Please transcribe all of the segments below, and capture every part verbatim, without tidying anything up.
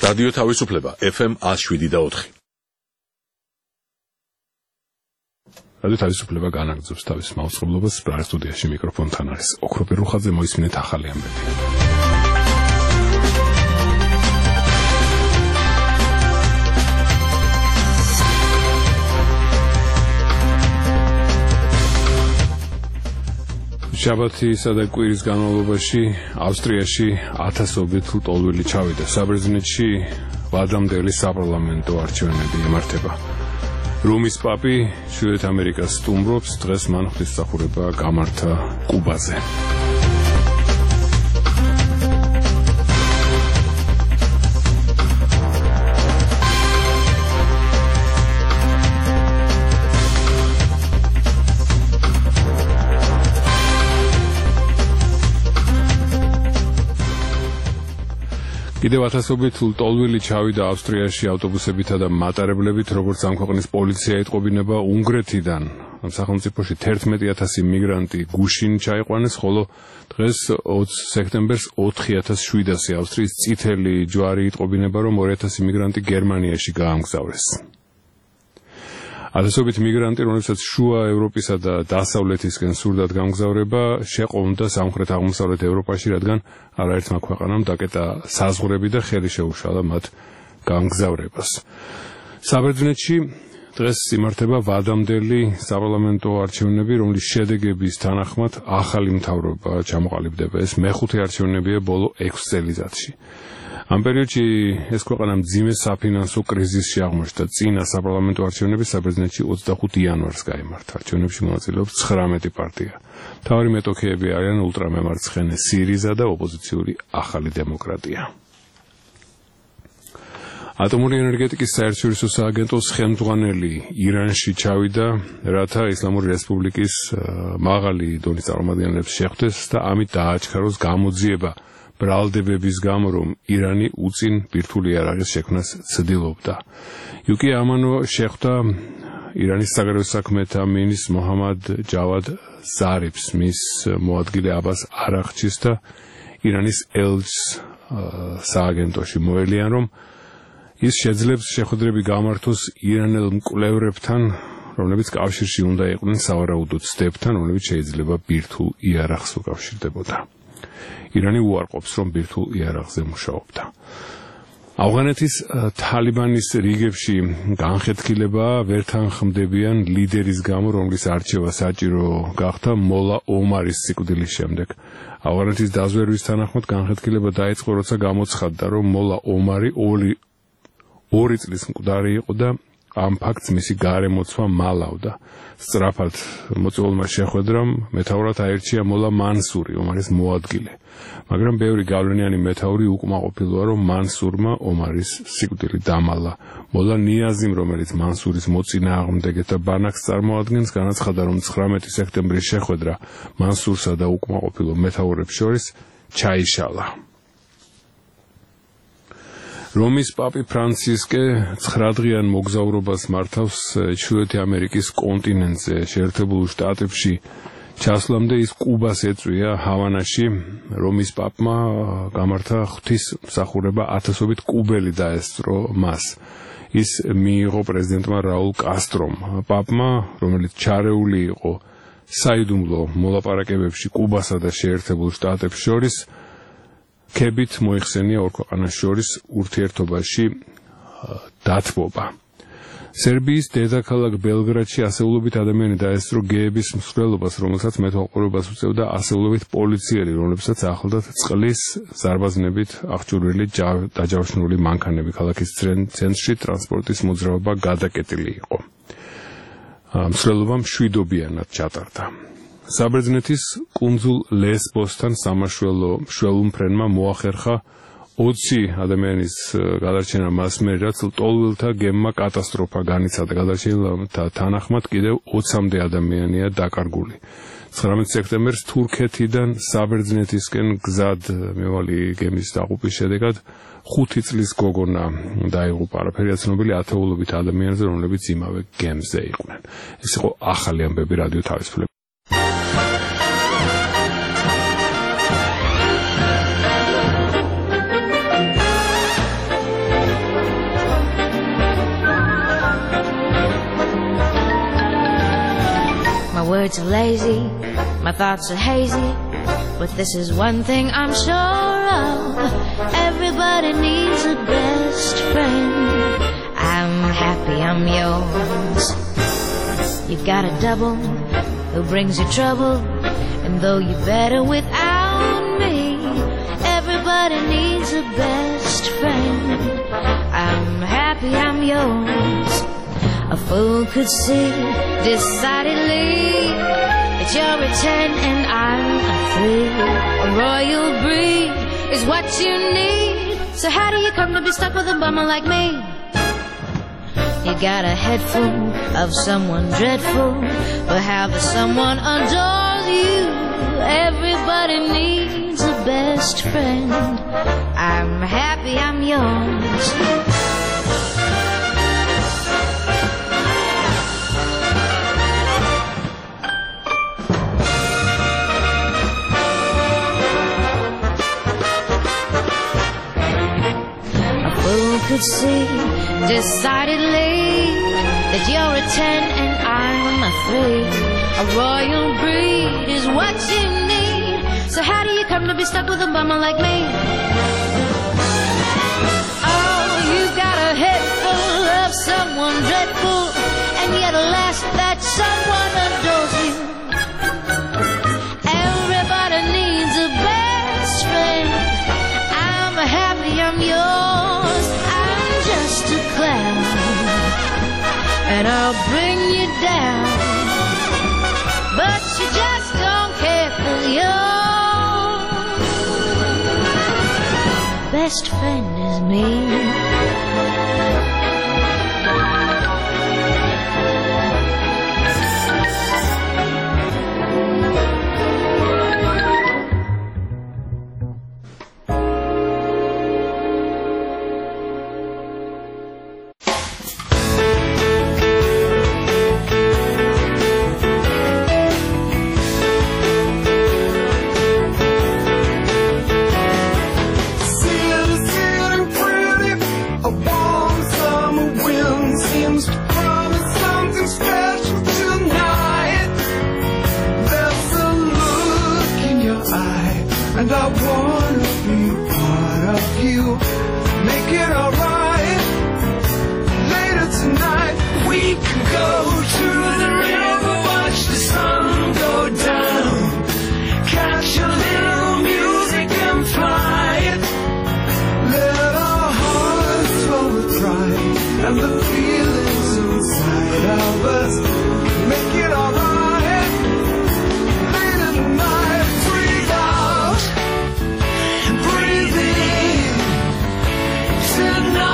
რადიო თავისუფლება ეფ ემ one oh seven და four. რადიო თავისუფლება განაგრძობს თავის მაუწყებლობას. ბრალ სტუდიაში მიკროფონთან არის ოქროპირ რუხაძე. მოისმინეთ ახალი ამბები. შაბათისა და კვირის განმავლობაში ავსტრიაში ათასობით ლტოლვილი ჩავიდა. საბერძნეთში ვადამდელი საპარლამენტო არჩევნები იმართება. რომის პაპი შვიდ ამერიკას სტუმრობს. დღეს მან ღვთისმსახურება გამართა კუბაზე. კიდევ ათასობით ლტოლვილი ჩავიდა ავსტრიაში ავტობუსებითა და მატარებლებით, როგორც ამ ქვეყნის პოლიცია ეტყობინება. უნგრეთიდან სახელმწიფოში თერთმეტი ათასი მიგრანტი გუშინ ჩაიყვანეს, ხოლო დღეს ოცი სექტემბერს ოთხი ათას შვიდასი ავსტრიის წითელი ჯვარი იტყობინება, რომ ორი ათასი მიგრანტი გერმანიაში გაამგზავრეს. ათასობით მიგრანტი, რომელსაც შუა ევროპისა და დასავლეთისკენ სურდათ გამგზავრება, შეყოვნდა სამხრეთ აღმოსავლეთ ევროპაში, რადგან არაერთმა ქვეყანამ დაკეტა საზღვრები და ხელი შეუშალა მათ გამგზავრებას. საბერძნეთში დღეს იმართება ვადამდელი საპარლამენტო არჩევნები, რომლის შედეგების თანახმად ახალი მთავრობა ჩამოყალიბდება. ეს მეხუთე არჩევნებია ბოლო ექვს წელიწადში. ამ პერიოდში ეს ქვეყანა მძიმე საფინანსო კრიზისში აღმოჩნდა. წინა საპარლამენტო არჩევნები საბერძნეთში ოცდახუთი იანვარს გაიმართა. არჩევნებში მონაწილეობს ცხრამეტი პარტია. მთავარი მეტოქეები არიან ულტრამემარცხენე სირიზა და ოპოზიციური ახალი დემოკრატია. ატომური ენერგეტიკის საერთაშორისო სააგენტოს ხელმძღვანელი ირანში ჩავიდა, რათა ისლამური რესპუბლიკის მაღალი დონის წარმომადგენლებს შეხვდეს და ამით დააჩქაროს გამოძიება ბრალდებების გამო, რომ ირანი უწინ ბირთვული იარაღის შექმნას ცდილობდა. იუკი ამანო შეხვდა ირანის საგარეო საქმეთა მინისტრს მოჰამად ჯავად ზარიფს, მის მოადგილე აბას არაღჩის და ირანის ელჩს სააგენტოში მოელიან, რომ ის შეძლებს შეხვედრები გამართოს ირანელ მკვლევრებთან, რომლებიც კავშირში უნდა იყვნენ სავარაუდო ცდებთან, რომლებიც შეიძლება ბირთვულ იარაღს უკავშირდებოდა. ირანი უარყოფს, რომ ბირთვულ იარაღზე მუშაობდა. ავღანეთის თალიბანის რიგებში განხეთქილება ვერ თანხმდებიან ლიდერის გამო, რომლის არჩევა საჭირო გახდა მოლა ომარის სიკვდილის შემდეგ. ავღანეთის დაზვერვის თანახმად განხეთქილება დაიწყო, როცა გამოცხადდა, რომ მოლა ომარი ორი, ორი წლის მკვდარი იყო და ამ ფაქტს მისი გარემოცვა მალავდა. სწრაფად მოწვეულმა შეხვედრამ მეთაურად აირჩია მოლა მანსური, ომარის მოადგილე. მაგრამ ბევრი გავლენიანი მეთაური უკმაყოფილოა, რომ მანსურმა ომარის სიკვდილი დამალა. მოლა ნიაზიმ, რომელიც მანსურის მოწინააღმდეგეთა ბანაკს წარმოადგენს, განაცხადა, რომ ცხრამეტი სექტემბრის შეხვედრა მანსურსა და უკმაყოფილო მეთაურებს შორის ჩაიშალა. რომის პაპი ფრანცისკე ცხრადღიან მოგზაურობას მართავს ჩრდილოეთი ამერიკის კონტინენტზე. შეერთებულ შტატებში ჩასვლამდე ის კუბას ეწვია. ჰავანაში რომის პაპმა გამართა ღვთისმსახურება, ათასობით კუბელი დაესწრო მას. ის მიიღო პრეზიდენტმა რაულ კასტრომ. პაპმა, რომელიც ჩარეული იყო საიდუმლო მოლაპარაკებებში კუბასა და შეერთებულ შტატებს შორის, ქებით მოიხსენია ორ ქვეყანას შორის ურთიერთობაში დათბობა. სერბიის დედაქალაქ ბელგრადში ასეულობით ადამიანი დაესწრო გეების მსვლელობას, რომელსაც მეთვალყურეობას უწევდა ასეულობით პოლიციელი, რომლებსაც ახლდათ წყლის ზარბაზნებით აღჭურვილი დაჯავშნული მანქანები. ქალაქის ცენტრში ტრანსპორტის მოძრაობა გადაკეტილი იყო. მსვლელობა მშვიდობიანად ჩატარდა. საბერძნეთის კუნძულ ლესბოსთან სამაშველო მშველუმფრენმა მოახერხა ოცი ადამიანის გადარჩენა მასმერი, რაც ლტოლვილთა გემმა კატასტროფა განიცადა. გადარჩენილთა თანახმად კიდევ ოცამდე ადამიანია დაკარგული. ცხრამეტი სექტემბერს თურქეთიდან საბერძნეთისკენ გზად მევალი გემის დაღუპვის შედეგად ხუთი წლის გოგონა დაიღუპა. არაფერია ცნობილი ათეულობით ადამიანზე, რომლებიც იმავე გემზე იყვნენ. ეს იყო ახალი ამბები რადიო თავისუფლება. words are lazy, my thoughts are hazy, but this is one thing I'm sure of. Everybody needs a best friend. I'm happy I'm yours. You've got a double who brings you trouble, and though you're better without me, everybody needs a best friend. I'm happy I'm yours. A fool could see decidedly that you're a ten and I'm a three. A royal breed is what you need. So how do you come to be stuck with a bummer like me? You got a head full of someone dreadful, but how the someone adores you. Everybody needs a best friend. I'm happy I'm yours. Could see decidedly that you're a ten and I'm a three. A royal breed is what you need. So how do you come to be stuck with a bummer like me? Oh, you got a head full of someone dreadful, and yet alas, that someone adores you. Everybody needs a best friend. I'm happy I'm yours. Just a clown, and I'll bring you down, but you just don't care for your best friend is me. And I wanna be part of you. Make it alright. Later tonight we can go to the river, watch the sun go down, catch a little music and fly. Let our hearts flow with pride and the feelings inside of us. Make it alright. Tonight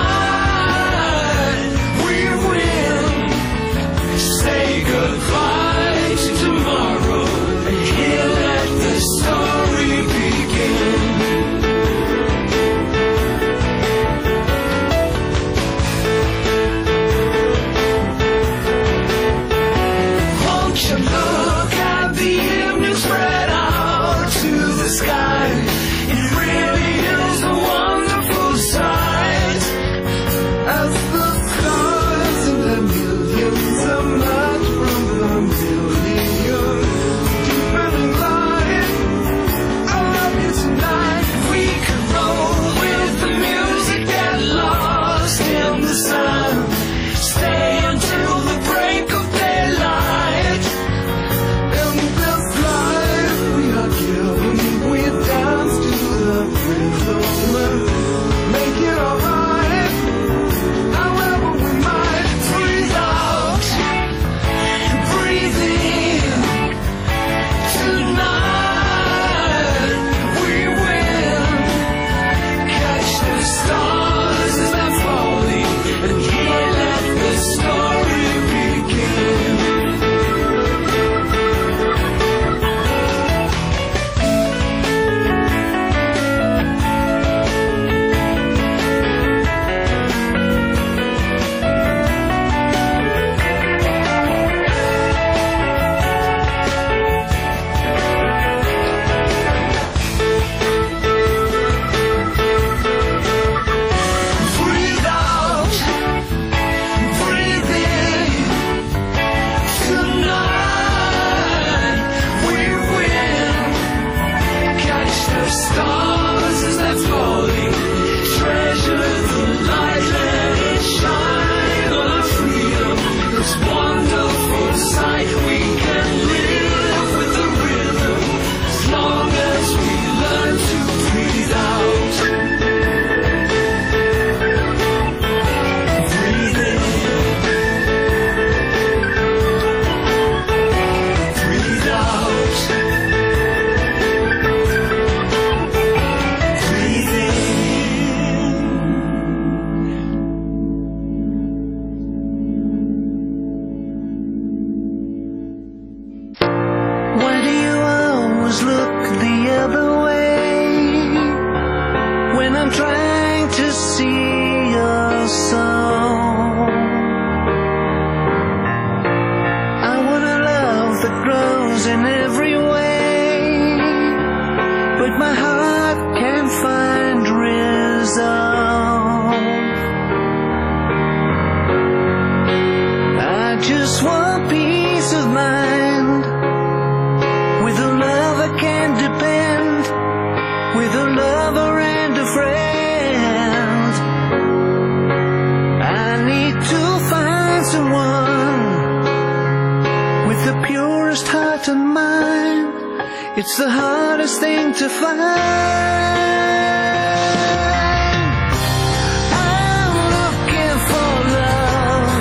always look the other way when I'm trying to see your soul. I want a love that grows in every way, but my heart can't find resolve. I just want peace of mind, with a love I can depend, with a lover and a friend. I need to find someone with the purest heart and mind. It's the hardest thing to find. I'm looking for love,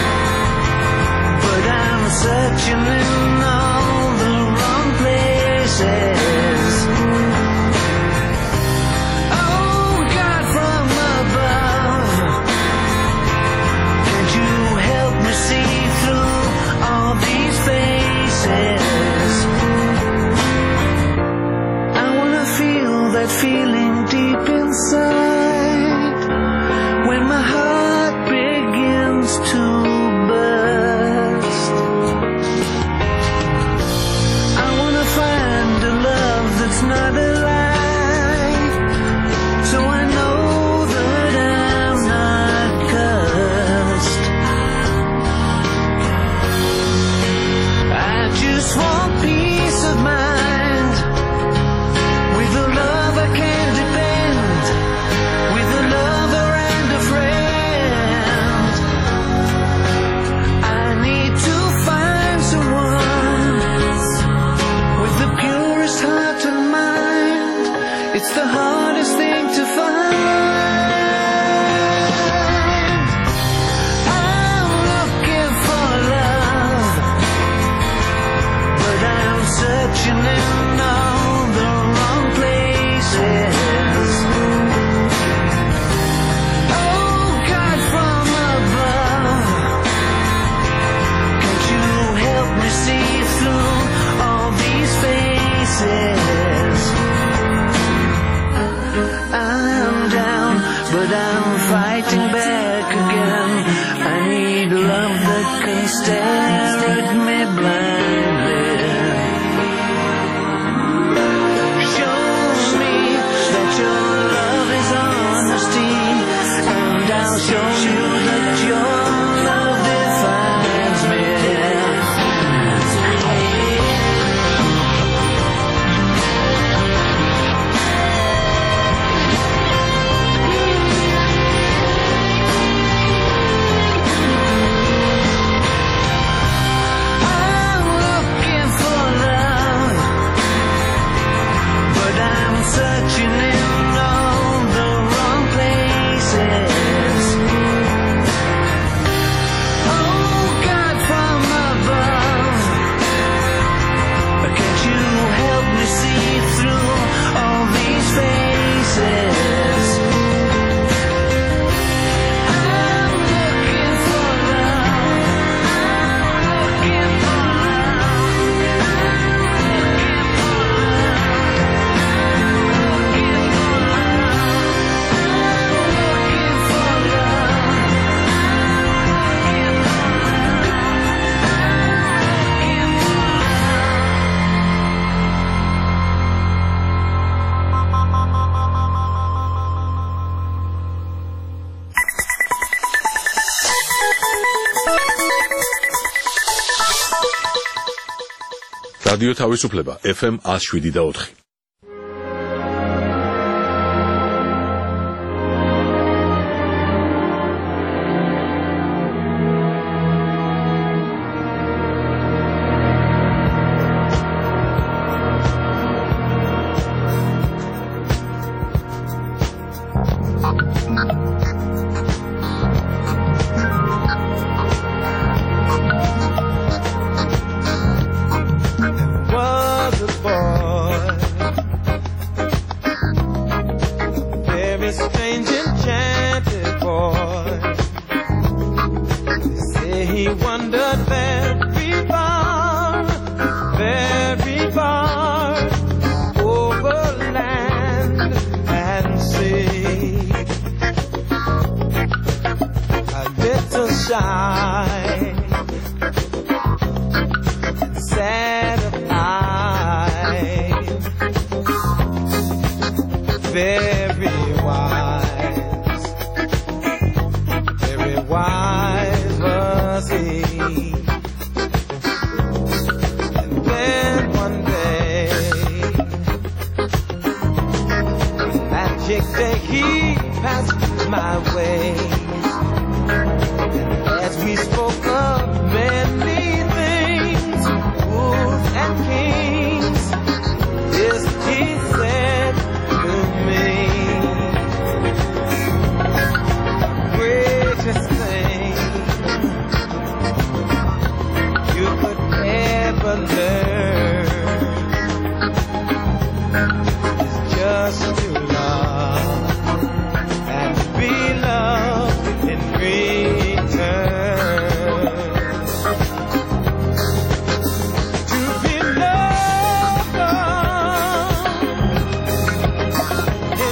but I'm searching in all the wrong places. Oh, God from above, can't you help me see through all these faces? I wanna feel that feeling deep inside when my heart begins to burst. I wanna find a love that's not a lie, so I know that I'm not cursed. I just want peace of mind, with a love I can depend, with a lover and a friend. I need to find someone with the purest heart and mind. It's the hardest thing to find. I'm looking for love, but I'm searching in all the wrong places. Oh, God from above, can't you help me see through all these faces? I'm down, but I'm fighting back again. I need love that can stare at me blindly. Show me that your love is honesty, and I'll show you that your love defines me. I'm looking for love, but I'm searching in all the wrong places. Oh, God from above, can't you help me see through all these faces? I'm looking for love, I'm looking for რადიო თავისუფლება ეფ ემ one oh seven და four. was a boy shine, sad of eye, very wise, very wise was he. And then one day, magic day, he passed my way. As we spoke of many things, fools and kings, this he said to me: greatest thing you could ever learn is just to love and be loved in return. To be loved in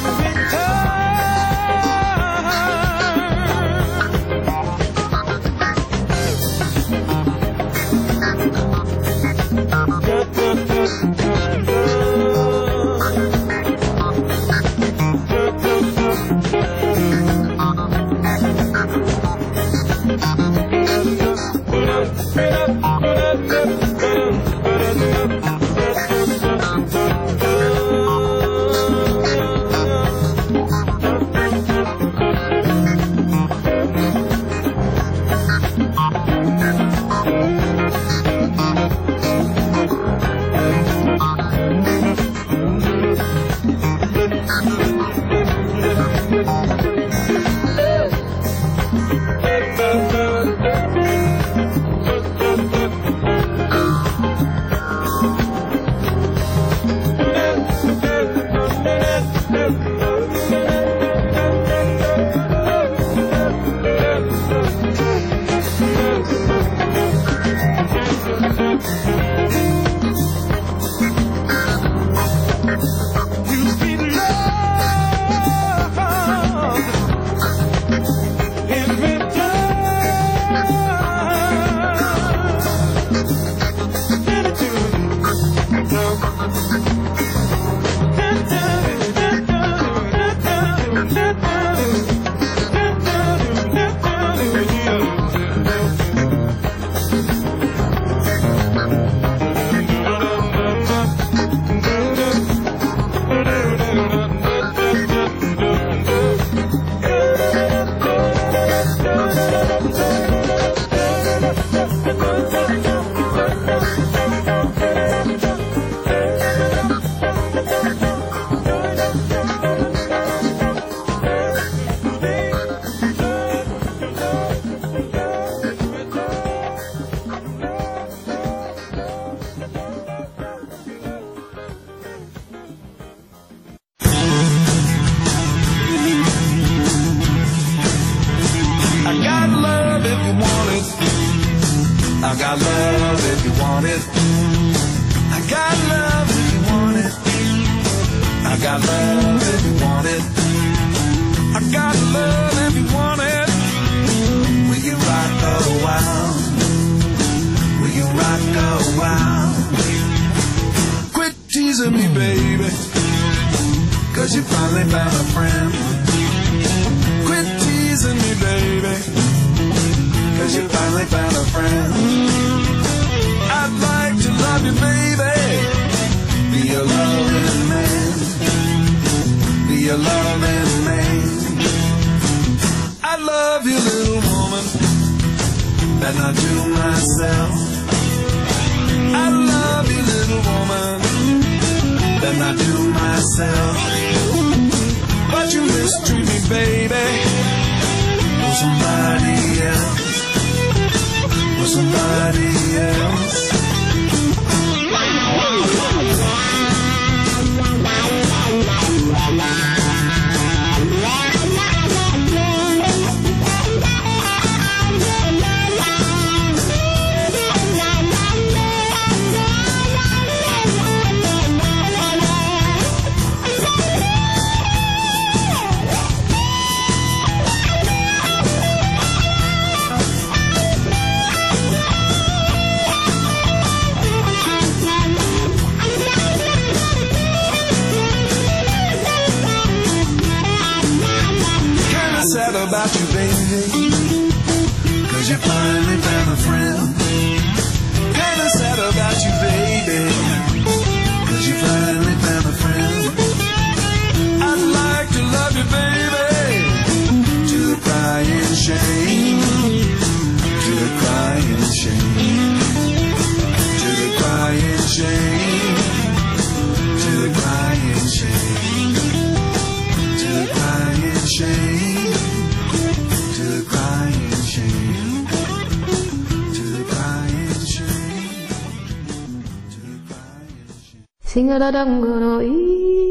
about you, baby, 'cause you finally found a friend. Kinda sad about you, baby, 'cause you finally found a friend. I'd like to love you, baby, to the crying shame, to the crying shame, to the crying shame, to the crying shame, to the crying shame, to the crying shame, to the crying shame, to the crying shame. Sing a da dum go do ee.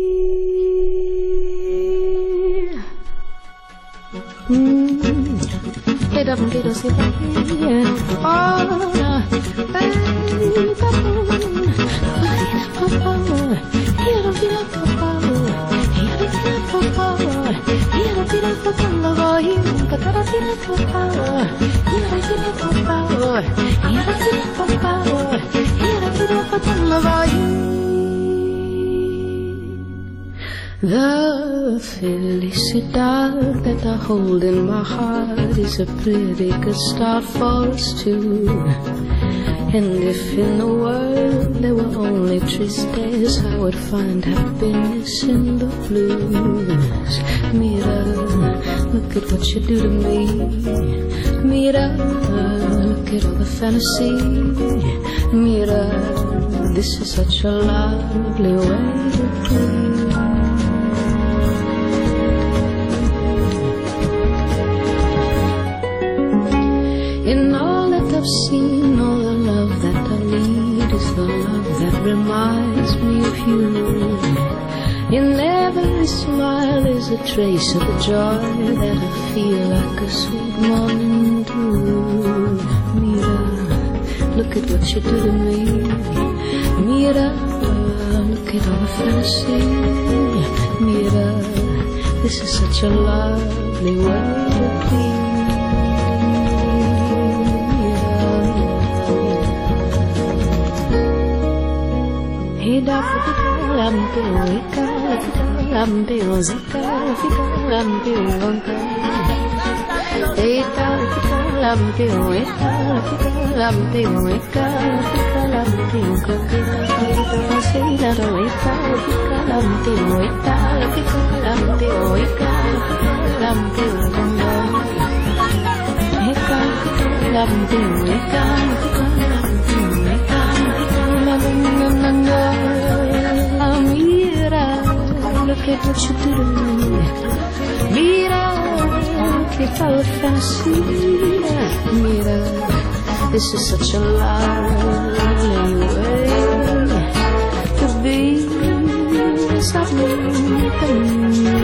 Get up and get us here. Oh, no. The felicidad that I hold in my heart is a pretty good start for us two. And if in the world there were only tristes, I would find happiness in the blues. Mira, look at what you do to me. Mira, look at all the fantasy. Mira, this is such a lovely way to be. In all that I've seen, all the love that I need is the love that reminds me of you. In every smile is a trace of the joy that I feel like a sweet morning dew. Mira, look at what you do to me. Mira, look at all the fantasy. Mira, this is such a lovely way to be. Lampeo ika, lampeo zika, fika, lampeo gonka. Ita, fika, lampeo ika, fika, lampeo ika, fika, lampeo gonka. Ita, pasina do ika, fika, lampeo ika, fika, lampeo ika, fika, lampeo gonka. Ika, fika, lampeo ika, fika, lampeo ika, fika, lampeo gonka. Mira, look at what you do to me. Mira, look at all the fantasy. Mira, this is such a lovely way to be. Something to me,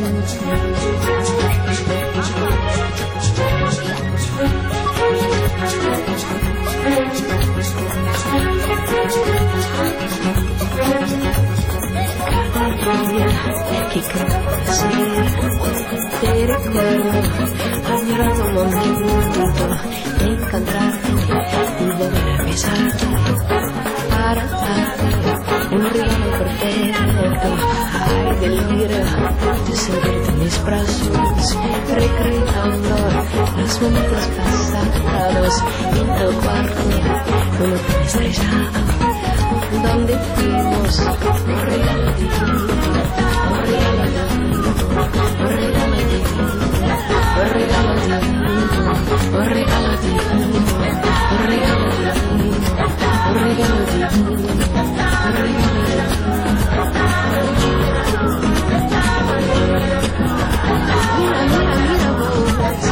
que conocer tere cuerpo, añorar un momento, encontrarte y volver a besarte para darte un ritmo perfecto. Ay, deliro de sentirte en mis brazos, recreando los momentos pasados en tu cuarto, como tan estrellado, donde fuimos un regalo divino, un regalo divino, un regalo divino, un regalo divino, un regalo divino, un regalo divino, un regalo divino, un regalo Mira, mira, mira vos.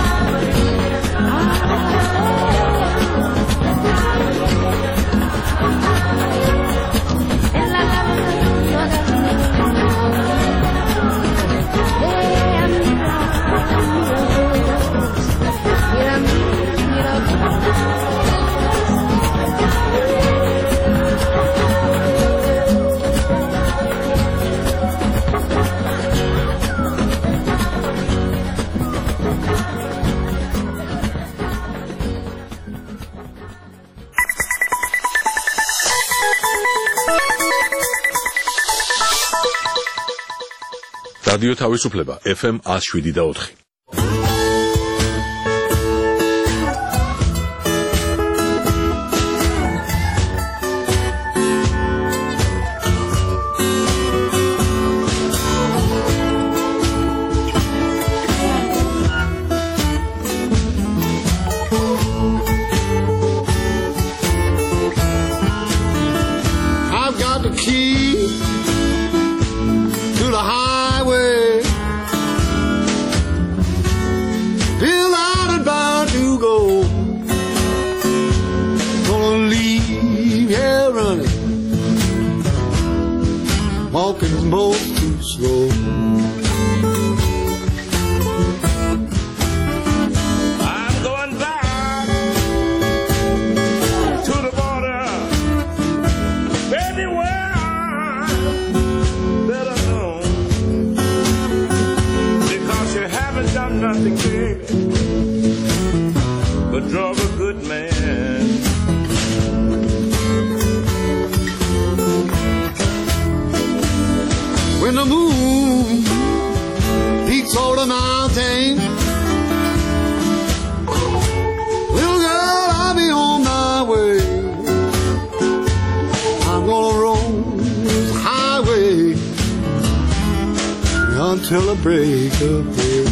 რადიო თავისუფლება ეფ ემ one oh seven და four. key to the highway, feel out and bound to go. Gonna leave here running, walking's most too slow. I'm going back to the border, anywhere that I know, because you haven't done nothing, baby, but drug a good man. When the moon peaks over the mountain, little girl, I'll be on my way. I'm gonna roll this highway until the break of day.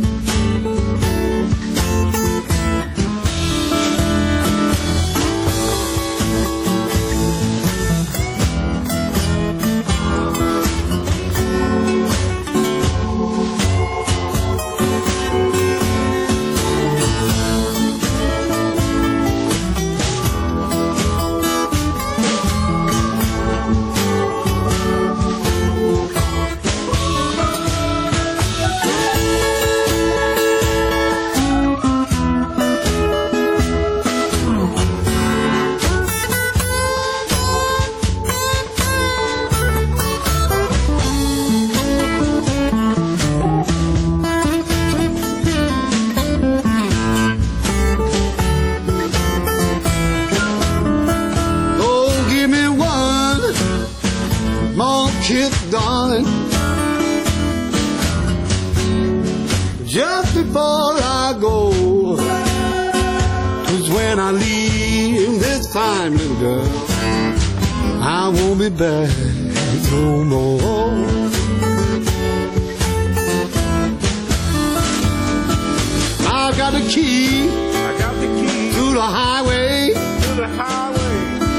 Darling, just before I go, 'cause when I leave this fine little girl, I won't be back no more. I've got the key, I got the key to the highway, to the highway.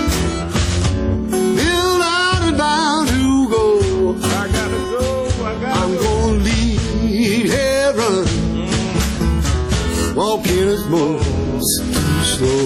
built out and bound to go. I gotta go, I gotta I'm go. gonna leave here running, walking is most too slow.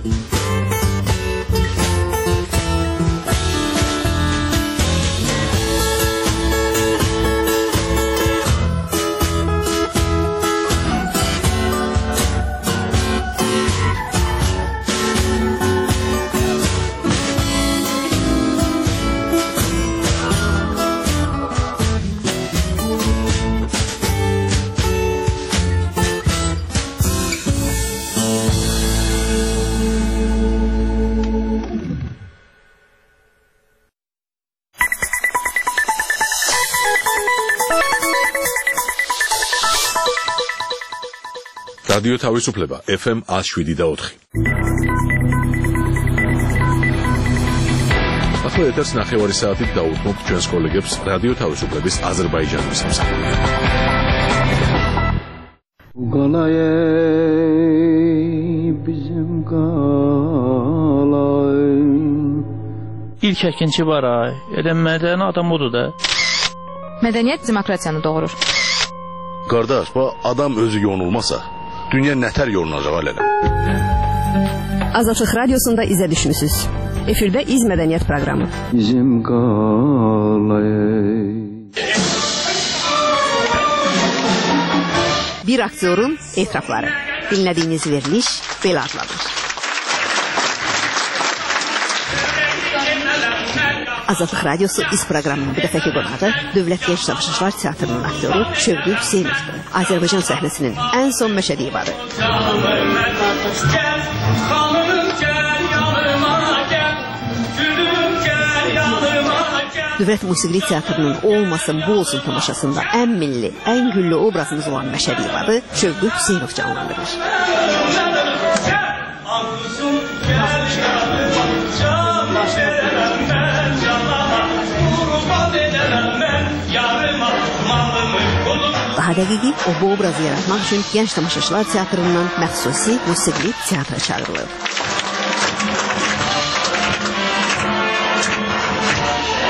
რადიო თავისუფლება ეფ ემ one oh seven და four. ახლა ეთერს ნახევარი საათით დაუთმობთ ჩვენს კოლეგებს რადიო თავისუფლების აზერბაიჯანის სამსახურში. Qalay bizim qalay. İlk əkinçi var ay. Elə mədəni adam odur da. Mədəniyyət demokratiyanı doğurur. Qardaş, bu adam özü yonulmasa, dünya nətər yolunacaq alələ? Azadlıq Radiosunda izə düşmüsünüz. Efirdə İz Mədəniyyət proqramı. Bizim qalay. Bir aktyorun etirafları. Dinlədiyiniz veriliş belə adlanır. Azadlıq Radiosu İz proqramının bu dəfəki qonağı Dövlət Gənc Tamaşaçılar Teatrının aktyoru Şövqü Hüseynovdur. Azərbaycan səhnəsinin ən son məşədi ibadı. Dövlət Musiqili Teatrının olmasın bu olsun tamaşasında ən milli, ən güllü obrazımız olan məşədi ibadı Şövqü Hüseynov canlandırır. Daha dəqiqi, o bu obrazı yaratmaq üçün Gənc Tamaşaçılar Teatrından məxsusi musiqili teatra çağırılır.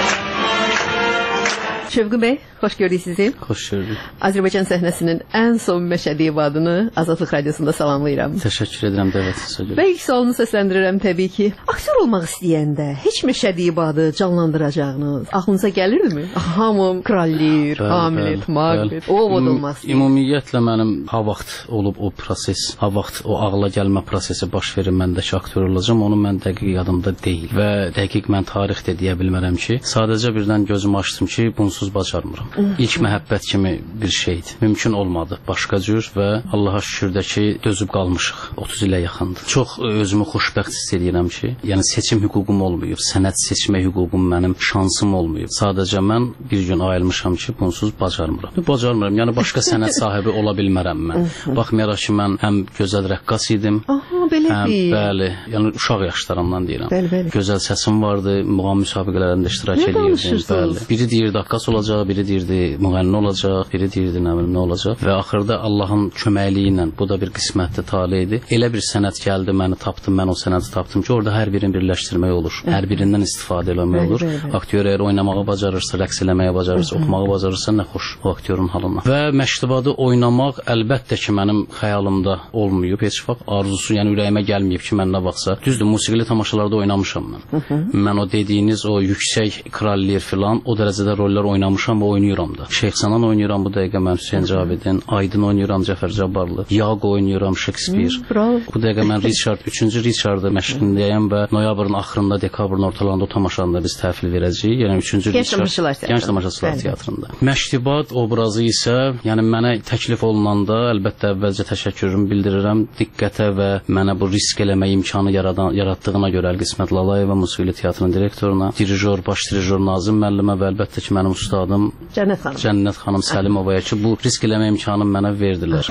Şövqü bəy, xoş gördük sizi. Xoş gördük. Azərbaycan səhnəsinin ən son Məşədi İbadını Azadlıq Radiosunda salamlayıram. Təşəkkür edirəm dəvətinizə görə. Və ilk sualını səsləndirirəm təbii ki. Aktyor olmaq istəyəndə heç Məşədi İbadı canlandıracağınız ağlınıza gəlirdimi? Hamım Krallir, Hamlet, Macbeth, o olmaq istəyir. Ümumiyyətlə mənim ha vaxt olub o proses, ha vaxt o ağla gəlmə prosesi baş verir məndəki aktyor olacağam, onu mən dəqiq yadımda deyil və dəqiq mən tarix də deyə bilmərəm ki, sadəcə birdən gözümü açdım ki, bunsuz bacarmıram. İlk məhəbbət kimi bir şeydir. Mümkün olmadı başqa cür və Allaha şükür ki, dözüb qalmışıq. otuz ilə yaxındır. Çox özümü xoşbəxt hiss edirəm ki, yəni seçim hüququm olmayıb, sənət seçmə hüququm mənim, şansım olmayıb. Sadəcə mən bir gün ayılmışam ki, bunsuz bacarmıram. Bacarmıram, yəni başqa sənət sahibi ola bilmərəm mən. Baxmayaraq ki, mən həm gözəl rəqqas idim, Aha, belə həm, bir. bəli, yəni uşaq yaşlarımdan deyirəm. Bəli, bəli. Gözəl səsim vardı, muğam müsabiqələrində iştirak Nə edirdim. danışırsınız? Bəli. Biri deyirdi rəqqas olacaq, biri deyirdi müğənni olacaq, biri deyirdi nə bilim nə olacaq və axırda Allahın köməkliyi ilə bu da bir qismətli tale idi. Elə bir sənət gəldi, məni tapdım, mən o sənəti tapdım ki, orada hər birini birləşdirmək olur. Hər birindən istifadə eləmək olur. Aktyor əgər oynamağı bacarırsa, rəqs eləməyə bacarırsa, oxumağı bacarırsa nə xoş o aktyorun halına. Və Məşdibadı oynamaq əlbəttə ki, mənim xəyalımda olmayıb, heç vaxt arzusu, yəni ürəyimə gəlməyib ki, mən nə vaxtsa. Düzdür, musiqili tamaşalarda oynamışam mən. Mən o dediyiniz o yüksək krallir filan o dərəcədə rollar oynamışam və oynayıram da. Şeyxsanan oynayıram bu dəqiqə mən Hüseyn Cavidin, Aydın oynayıram Cəfər Cabbarlı, Yago oynayıram Shakespeare. Bu dəqiqə mən Richard, üçüncü Richard'ı məşqindəyəm və noyabrın axırında, dekabrın ortalarında o tamaşanı da biz təhvil verəcəyik. Yəni üçüncü Richard Gənc Tamaşaçılar Teatrında. Məşdibat obrazı isə, yəni mənə təklif olunanda əlbəttə əvvəlcə təşəkkürümü bildirirəm diqqətə və mənə bu risk eləmə imkanı yaradan, yaratdığına görə Əl-Qismət Lalayeva Musiqili Teatrın direktoruna, dirijor, baş dirijor Nazim müəllimə və əlbəttə ki, mənim ustadım Cənnət xanım, Cənnət xanım Səlimovaya ki, bu risk eləmə imkanını mənə verdilər.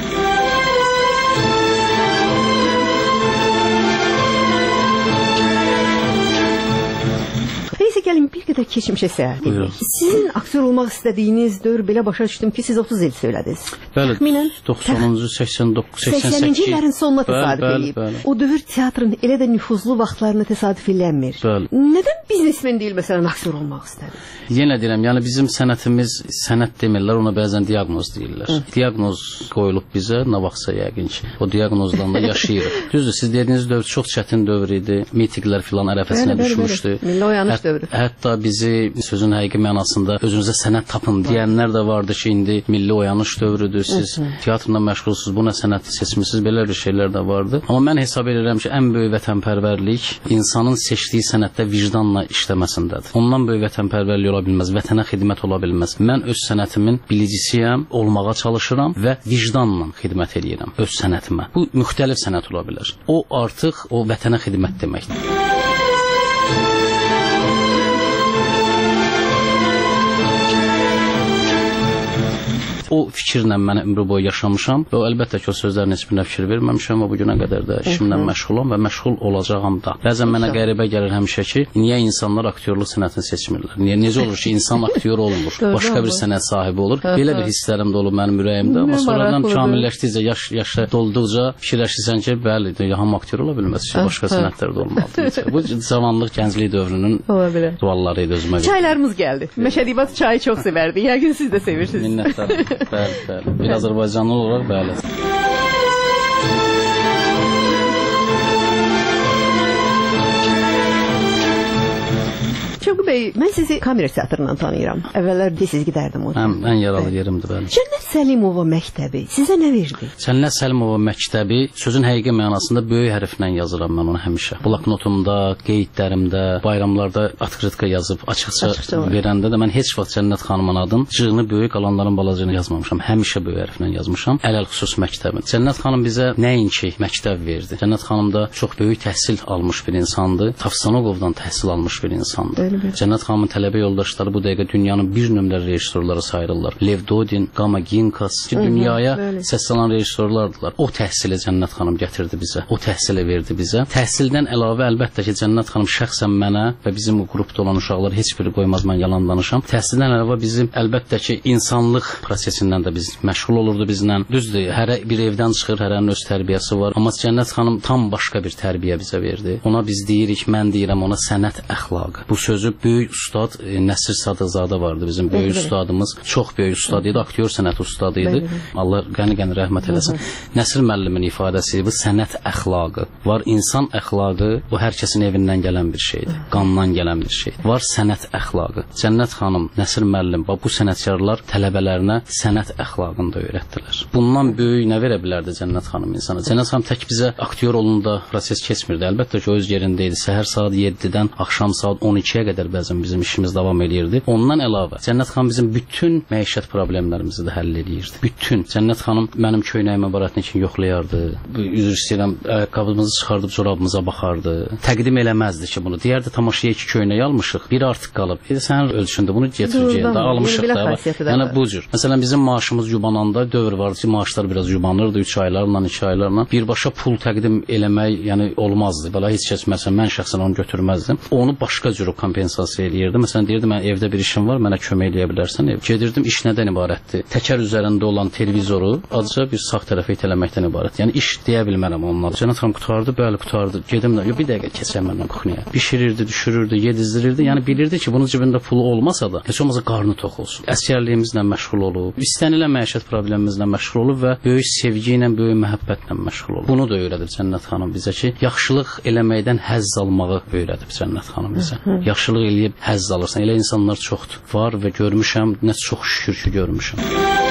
Neyse gəlin bir qədər keçmişə səyahət edək. Sizin aktyor olmaq istədiyiniz dövr belə başa düşdüm ki, siz otuz il söylədiniz. Bəli, doxsanıncı, səksən doqquz, səksən səkkiz. səksəninci illərin sonuna təsadüf edib. O dövr teatrın elə də nüfuzlu vaxtlarına təsadüf eləmir. Nədən biznesmen deyil məsələn aktyor olmaq istədi? Yenə deyirəm, yəni bizim sənətimiz sənət demirlər, ona bəzən diaqnoz deyirlər. Diaqnoz qoyulub bizə, nə vaxtsa yəqin ki, o diaqnozdan da yaşayırıq. Düzdür, siz dediyiniz dövr çox çətin dövr idi, mitiklər filan ərəfəsinə düşmüşdü. Milli oyanış dövrü. Hətta bizi sözün həqiqi mənasında özünüzə sənət tapın deyənlər də vardı ki, indi milli oyanış dövrüdür, siz teatrla məşğulsuz, buna sənəti seçmisiniz, belə bir şeylər də vardı. Amma mən hesab edirəm ki, ən böyük vətənpərvərlik insanın seçdiyi sənətdə vicdanla işləməsindədir. Ondan böyük vətənpərvərlik ola bilməz, vətənə xidmət ola bilməz. Mən öz sənətimin bilicisiyəm, olmağa çalışıram və vicdanla xidmət edirəm öz sənətimə. Bu müxtəlif sənət ola bilər. O artıq o vətənə xidmət deməkdir. O fikirlə mən ömrü boyu yaşamışam və əlbəttə ki, o sözlərin heç birinə fikir verməmişəm və bu günə qədər də işimlə məşğulam və məşğul olacağam da. Bəzən mənə qəribə gəlir həmişə ki, niyə insanlar aktyorluq sənətini seçmirlər? Niyə necə olur ki, insan aktyor olmur, başqa bir sənət sahibi olur? Belə bir hisslərim də olub mənim ürəyimdə, amma sonradan kamilləşdikcə, yaş yaşa dolduqca fikirləşirsən ki, bəli, hamı aktyor ola bilməz ki, başqa sənətlər də olmalıdır. Bu cavanlıq, gənclik dövrünün dualları idi özümə. Çaylarımız gəldi. Məşədi İbad çayı çox sevərdi. Yəqin siz də sevirsiniz. Minnətdaram. Bəli, bəli. Bir Azərbaycanlı olaraq bəli. Şövqü bəy, mən sizi kamera teatrından tanıyıram. Əvvəllər siz gedərdim orada. Həm ən yaralı yerimdir, bəli. Cənnət Səlimova məktəbi sizə nə verdi? Cənnət Səlimova məktəbi sözün həqiqi mənasında böyük hərflə yazıram mən onu həmişə. Bloknotumda, qeydlərimdə, bayramlarda atkritka yazıb açıqca verəndə də mən heç vaxt Cənnət xanımın adını cığını böyük, qalanların balacığını yazmamışam. Həmişə böyük hərflə yazmışam. Ələl-xüsus məktəbin. Cənnət xanım bizə nəinki məktəb verdi. Cənnət xanım da çox böyük təhsil almış bir insandı. Tavstanoqovdan təhsil almış bir insandı. Cənnət xanımın tələbə yoldaşları bu dəqiqə dünyanın bir nömrə rejissorları sayılırlar. Lev Dodin, Gama Ginkas ki, dünyaya səs salan rejissorlardılar. O təhsili Cənnət xanım gətirdi bizə. O təhsili verdi bizə. Təhsildən əlavə əlbəttə ki, Cənnət xanım şəxsən mənə və bizim o qrupda olan uşaqlar heç biri qoymaz mən yalan danışam. Təhsildən əlavə bizim əlbəttə ki, insanlıq prosesindən də biz məşğul olurdu bizlə. Düzdür, hərə bir evdən çıxır, hərənin öz tərbiyəsi var. Amma Cənnət xanım tam başqa bir tərbiyə bizə verdi. Ona biz deyirik, mən deyirəm ona sənət əxlaqı. Bu sözü böyük ustad e, Nəsir Sadıqzadə vardı bizim böyük Bəli, ustadımız. Çox böyük ustad idi, aktyor sənət ustadı idi. Bəli. Allah qəni-qəni rəhmət eləsin. Nəsir müəllimin ifadəsi bu sənət əxlaqı. Var insan əxlaqı, bu hər kəsin evindən gələn bir şeydir. Qandan gələn bir şeydir. Var sənət əxlaqı. Cənnət xanım, Nəsir müəllim bax bu sənətkarlar tələbələrinə sənət əxlaqını da öyrətdilər. Bundan böyük nə verə bilərdi Cənnət xanım insana? Cənnət xanım tək bizə aktyor olunda proses keçmirdi. Əlbəttə ki, o öz yerində idi. Səhər saat yeddidən axşam saat on ikiyə qədər bəzən bizim işimiz davam edirdi. Ondan əlavə Cənnət xanım bizim bütün məişət problemlərimizi də həll edirdi. Bütün Cənnət xanım mənim köynəyimə baratını kimi yoxlayardı. Üzr istəyirəm, ayaqqabımızı çıxardıb corabımıza baxardı. Təqdim eləməzdi ki, bunu. Deyərdi tamaşaya iki köynək almışıq, biri artıq qalıb. Elə sənin ölçündə bunu getirəcəyik də almışıq da. Yəni bu cür. Məsələn bizim maaşımız yubananda dövr vardı ki, maaşlar biraz yubanırdı üç aylarla, iki aylarla. Birbaşa pul təqdim eləmək, yəni olmazdı. Belə heç kəs məsələn mən şəxsən onu götürməzdim. Onu başqa cür kompensasiya eləyirdi. Məsələn deyirdi mən evdə bir işim var, mənə kömək eləyə bilərsən. Ev. Gedirdim iş nədən ibarətdir? Təkər üzərində olan televizoru azca bir sağ tərəfə itələməkdən ibarət. Yəni iş deyə bilmərəm onunla. Cənnət xanım qutardı, bəli qutardı. Gedim də, bir dəqiqə keçəm məndən kuxniyə. Bişirirdi, düşürürdü, yedizdirirdi. Yəni bilirdi ki, bunun cibində pulu olmasa da, heç olmasa qarnı tox olsun. Əsgərliyimizlə məşğul olub, istənilən məişət problemimizlə məşğul olub və böyük sevgi ilə, böyük məhəbbətlə məşğul olub. Bunu da öyrədib Cənnət xanım bizə ki, yaxşılıq eləməkdən həzz almağı öyrədib Cənnət xanım bizə. Yaxşılıq eləyib həzz alırsan. Elə insanlar çoxdur. Var və görmüşəm, nə çox şükür ki görmüşəm.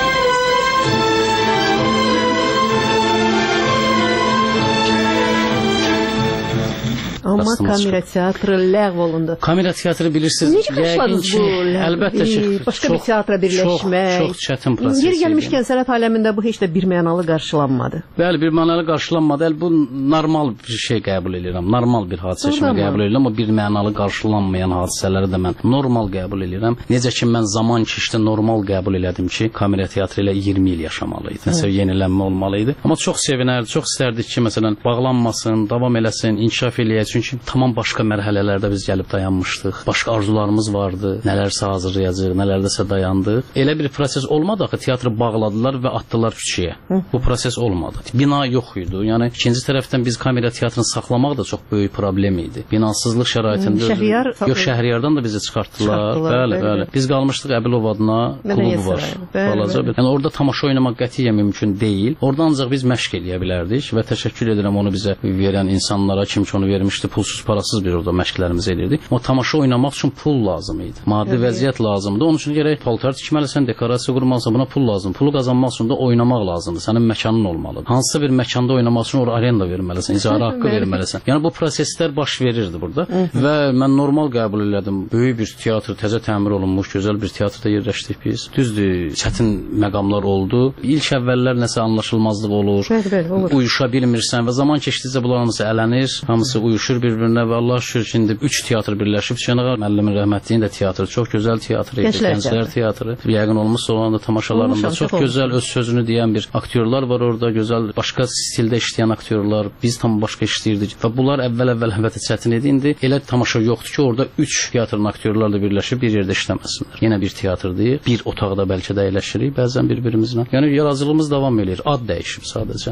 Amma kamera teatrı ləğv olundu. Kamera teatrı bilirsiniz. Necə qarşıladınız bu ləğv? Əlbəttə ki, başqa çox, bir teatra birləşmək. Çox, çox çətin proses. Yeri gəlmişkən sənət aləmində bu heç də bir mənalı qarşılanmadı. Bəli, bir mənalı qarşılanmadı. Əl bu normal bir şey qəbul edirəm. Normal bir hadisə kimi qəbul edirəm, amma bir mənalı qarşılanmayan hadisələri də mən normal qəbul edirəm. Necə ki mən zaman keçdi normal qəbul elədim ki, kamera teatrı ilə iyirmi il yaşamalı idi. Nəsə yenilənmə olmalı idi. Amma çox sevinərdik, çox istərdik ki, məsələn, bağlanmasın, davam eləsin, inkişaf eləyəcək. Çünki tamam başqa mərhələlərdə biz gəlib dayanmışdıq. Başqa arzularımız vardı. Nələrsə hazırlayacağıq, nələrdəsə dayandıq. Elə bir proses olmadı axı, teatrı bağladılar və atdılar küçəyə. Bu proses olmadı. Bina yox idi. Yəni ikinci tərəfdən biz kamera teatrını saxlamaq da çox böyük problem idi. Binasızlıq şəraitində Şəhriyar yox, Şəhriyardan da bizi çıxartdılar. Bəli, bəli. Biz qalmışdıq Əbilov adına klubu var. Balaca bir. Yəni orada tamaşa oynamaq qətiyyən mümkün deyil. Orada ancaq biz məşq eləyə bilərdik və təşəkkür edirəm onu bizə verən insanlara, kim ki onu vermişdi, pulsuz parasız bir orada məşqlərimizi edirdik. Amma tamaşa oynamaq üçün pul lazım idi. Maddi evet. vəziyyət lazımdı. Onun üçün gərək paltar tikməlisən, dekorasiya qurmalısan, buna pul lazım. Pulu qazanmaq üçün də oynamaq lazımdır. Sənin məkanın olmalıdır. Hansısa bir məkanda oynamaq üçün oraya arenda verməlisən, icarə haqqı verməlisən. Yəni bu proseslər baş verirdi burada və mən normal qəbul elədim. Böyük bir teatr, təzə təmir olunmuş, gözəl bir teatrda yerləşdik biz. Düzdür, çətin məqamlar oldu. İlk əvvəllər nəsə anlaşılmazlıq olur. Bəli, bəli, olur. Uyuşa bilmirsən və zaman keçdikcə bunlar hamısı ələnir, hamısı uyuşur bir-birinə və Allah şükür ki, indi üç teatr birləşib. Şənəğar müəllimin rəhmətliyin də teatrı çox gözəl teatr idi. Gənclər, Gənclər teatrı. Yəqin olmuşsa olan da tamaşalarında çox gözəl öz sözünü deyən bir aktyorlar var orada, gözəl başqa stildə işləyən aktyorlar. Biz tam başqa işləyirdik və bunlar əvvəl-əvvəl əlbəttə çətin idi. İndi elə tamaşa yoxdur ki, orada üç teatrın aktyorlarla birləşib bir yerdə işləməsinlər. Yenə bir teatrdır. Bir otaqda bəlkə də əyləşirik bəzən bir-birimizlə. Yəni yaradıcılığımız davam edir. Ad dəyişib sadəcə.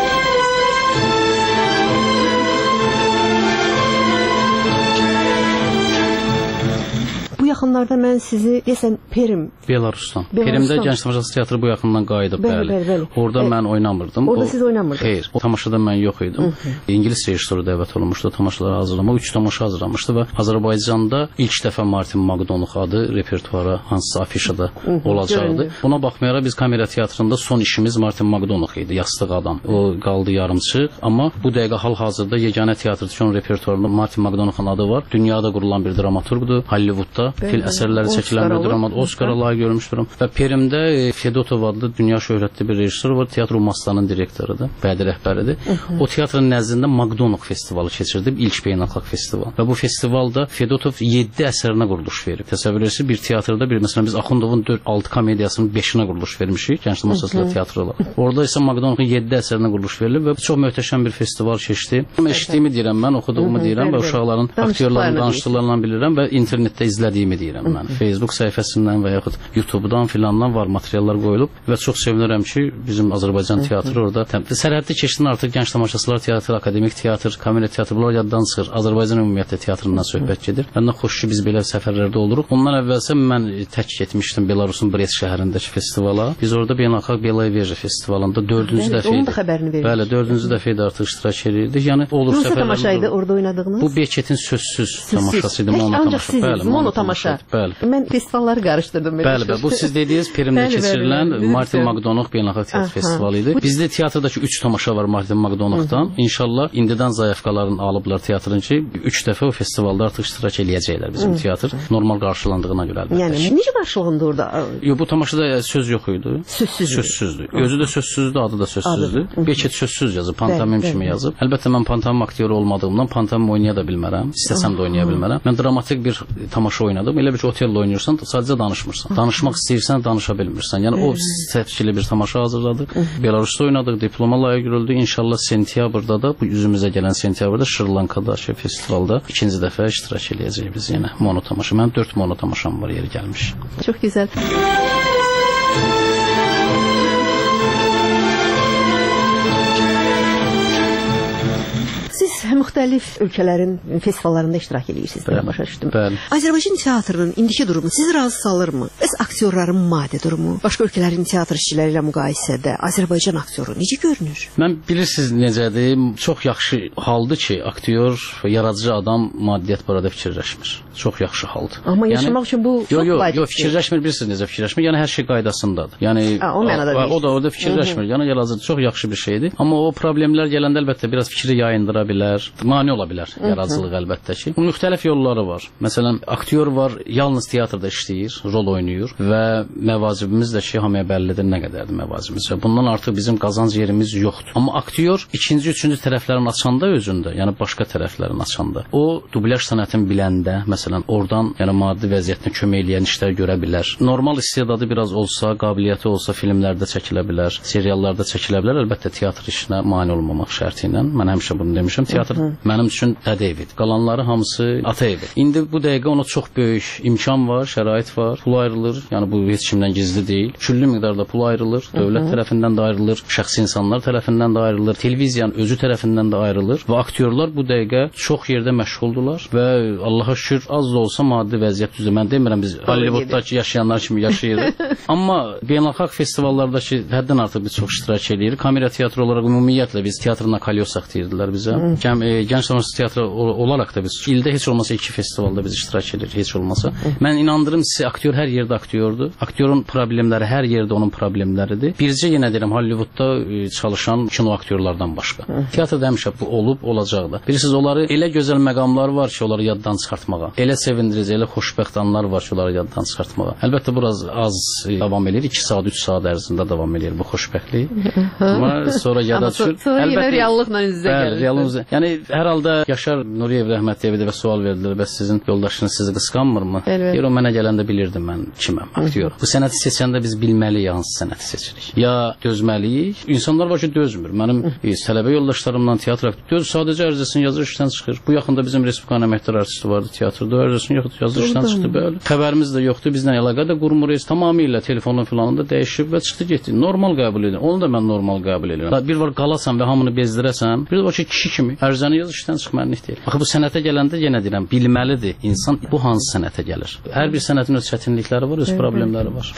Yaxınlarda mən sizi desən Perim, Belarusdan. Perimdə Gənc Tamaşaçı Teatrı bu yaxından qayıdıb, bəli. bəli, bəli. Orada bəli. Mən oynamırdım. Orada o, siz oynamırdınız? Xeyr, o tamaşada mən yox idim. Hı -hı. İngilis rejissoru dəvət olunmuşdu tamaşaları hazırlamaq. Üç tamaşa hazırlamışdı və Azərbaycanda ilk dəfə Martin Maqdonux adı repertuara hansısa afişada Hı -hı. olacaqdı. Göründü. Buna baxmayaraq biz kamera teatrında son işimiz Martin Maqdonux idi, Yastıq adam. O qaldı yarımçıq, amma bu dəqiqə hal-hazırda yeganə teatrda üçün repertuarında Martin Maqdonuxun adı var. Dünyada qurulan bir dramaturqdur, Hollywoodda. Fil əsərləri çəkilən bir drama, Oskara layiq görmüşdürəm. Və Perimdə Fedotov adlı dünya şöhrətli bir rejissor var, Teatr Umastanın direktorudur, bədi rəhbəridir. O teatrın nəzdində Maqdonux festivalı keçirdi, ilk beynəlxalq festival. Və bu festivalda Fedotov yeddi əsərinə quruluş verib. Təsəvvür edirsiniz, bir teatrda bir məsələn biz Axundovun dörd altı komediyasının beşinə quruluş vermişik, Gənc Tamaşaçılar teatrı olaraq. Orada isə Maqdonuxun yeddi əsərinə quruluş verilib və çox möhtəşəm bir festival keçdi. Eşitdiyimi deyirəm mən, oxuduğumu deyirəm və uşaqların, aktyorların danışdıqlarından bilirəm və internetdə izlədiyimi sevdiyimi deyirəm mən. Facebook səhifəsindən və yaxud YouTube-dan filandan var materiallar qoyulub və çox sevinirəm ki, bizim Azərbaycan teatrı orada sərhədli keçdin artıq gənc tamaşaçılar teatrı, akademik teatr, kamera teatrı bunlar yaddan çıxır. Azərbaycan ümumiyyətlə teatrından söhbət gedir. Məndən xoş ki, biz belə səfərlərdə oluruq. Ondan əvvəlsə mən tək getmişdim Belarusun Brest şəhərindəki festivala. Biz orada beynəlxalq Belaveja festivalında dördüncü dəfə idi. Onun da xəbərini verdik. Bəli, dördüncü dəfə idi artıq iştirak edirdik. Yəni olur səfərlərdə. Hansı tamaşaydı orada oynadığınız? Bu Beketin sözsüz tamaşası idi. Mono tamaşa. Bəli, mono tamaşa. Bəli. Mən festivalları qarışdırdım. Bəli, bəli. Bu siz dediyiniz Perimdə keçirilən Martin Makdonaq beynəlxalq teatr festivalı idi. Bizdə teatrdakı üç tamaşa var Martin Makdonaqdan. İnşallah indidən zayafqaların alıblar teatrın ki, üç dəfə o festivalda artıq iştirak eləyəcəklər bizim teatr. Normal qarşılandığına görə əlbəttə. Yəni necə qarşılandı orada? Yox, bu tamaşada söz yox idi. Sözsüz. Sözsüzdür. Özü də sözsüzdür, adı da sözsüzdür. Beket sözsüz yazıb, pantomim kimi yazıb. Əlbəttə mən pantomim aktyoru olmadığımdan pantomim oynaya da bilmərəm. İstəsəm də oynaya bilmərəm. Mən dramatik bir tamaşa oynadım. Elə bir ki, oteldə oynayırsan, sadəcə danışmırsan. Danışmaq istəyirsən, danışa bilmirsən. Yəni o səfçili bir tamaşa hazırladıq. Belarusda oynadıq, diploma layiq görüldü. İnşallah sentyabrda da, bu üzümüzə gələn sentyabrda Şri Lankadakı festivalda ikinci dəfə iştirak eləyəcəyik biz yenə mono tamaşa. Mənim dörd mono tamaşam var, yeri gəlmiş. Çox gözəl. Siz müxtəlif ölkələrin festivallarında iştirak edirsiniz, belə başa düşdüm. Bəli. Azərbaycan teatrının indiki durumu sizi razı salırmı? Bəs aktyorların maddi durumu, başqa ölkələrin teatr işçiləri ilə müqayisədə Azərbaycan aktyoru necə görünür? Mən bilirsiniz necədir? Çox yaxşı haldır ki, aktyor və yaradıcı adam maddiyyat barədə fikirləşmir. Çox yaxşı haldır. Amma yaşamaq üçün bu çox vacibdir. Yox, fikirləşmir, bilirsiniz necə fikirləşmir? Yəni hər şey qaydasındadır. Yəni o mənada deyil. O da orada fikirləşmir. Yəni yaradıcı çox yaxşı bir şeydir. Amma o problemlər gələndə əlbəttə biraz fikri yayındıra bilər, mane ola bilər yaradıcılıq əlbəttə ki. Bunun müxtəlif yolları var. Məsələn, aktyor var, yalnız teatrda işləyir, rol oynayır və məvacibimiz də ki, hamıya bəllidir nə qədərdir məvacibimiz. Və bundan artıq bizim qazanc yerimiz yoxdur. Amma aktyor ikinci, üçüncü tərəflərin açanda özündə, yəni başqa tərəflərin açanda, o dublyaj sənətini biləndə, məsələn, oradan yəni maddi vəziyyətinə kömək eləyən işlər görə bilər. Normal istedadı biraz olsa, qabiliyyəti olsa filmlərdə çəkilə bilər, seriallarda çəkilə bilər. Əlbəttə teatr işinə mane olmamaq şərti ilə. Mən həmişə bunu demişəm. Teatr mənim üçün dədə evidir. Qalanları hamısı ata evi. İndi bu dəqiqə ona çox böyük imkan var, şərait var, pul ayrılır. Yəni bu heç kimdən gizli deyil. Küllü miqdarda pul ayrılır, dövlət tərəfindən də ayrılır, şəxsi insanlar tərəfindən də ayrılır, televiziyanın özü tərəfindən də ayrılır və aktyorlar bu dəqiqə çox yerdə məşğuldular və Allaha şükür az da olsa maddi vəziyyət düzə. Mən demirəm biz Hollivooddakı yaşayanlar kimi yaşayırıq. Amma beynəlxalq festivallardakı həddən artıq biz çox iştirak edirik. Kamera teatrı olaraq ümumiyyətlə biz teatrına kalyosaq deyirdilər bizə. Gəm, e, Gənc Tamaşaçı teatrı olaraq da biz ildə heç olmasa iki festivalda biz iştirak edirik, heç olmasa. Mən inandırım sizi, aktyor hər yerdə aktyordur. Aktyorun problemləri hər yerdə onun problemləridir. Bircə yenə deyirəm, Hollywoodda e, çalışan kino aktyorlardan başqa. Teatrda həmişə bu olub, olacaq da. Bilirsiniz, onları elə gözəl məqamlar var ki, onları yaddan çıxartmağa. Elə sevindirici, elə xoşbəxt anlar var ki, onları yaddan çıxartmağa. Əlbəttə biraz az e, davam edir, iki saat, üç saat ərzində davam edir bu xoşbəxtlik. Amma sonra yada düşür. Sonra yenə reallıqla üz-üzə gəlir. Reallıqla. Yəni hər halda Yaşar Nuriyev rəhmətli də sual verdilər, bəs sizin yoldaşınız sizi qısqanmırmı? Deyir, o mənə gələndə bilirdim mən kiməm, aktyor. Bu sənəti seçəndə biz bilməliyik hansı sənəti seçirik. Ya dözməliyik. İnsanlar var ki, dözmür. Mənim e, tələbə yoldaşlarımdan teatr aktör döz, sadəcə ərizəsini yazır, işdən çıxır. Bu yaxında bizim Respublikanın əməkdar artisti vardı teatrda, ərizəsini yoxdur, yazır, işdən çıxdı belə. Xəbərimiz də yoxdur, bizlə əlaqə də qurmuruq, tamamilə telefonun filanında dəyişib və çıxdı getdi. Normal qəbul edirəm. Onu da mən normal qəbul edirəm. Bir var qalasan və hamını bezdirəsən, bir də var ki, kişi kimi ərizəni yaz, işdən çıxmənlik deyil. Baxı, bu sənətə gələndə yenə deyirəm, bilməlidir insan bu hansı sənətə gəlir. Hər bir sənətin öz çətinlikləri var, öz problemləri var.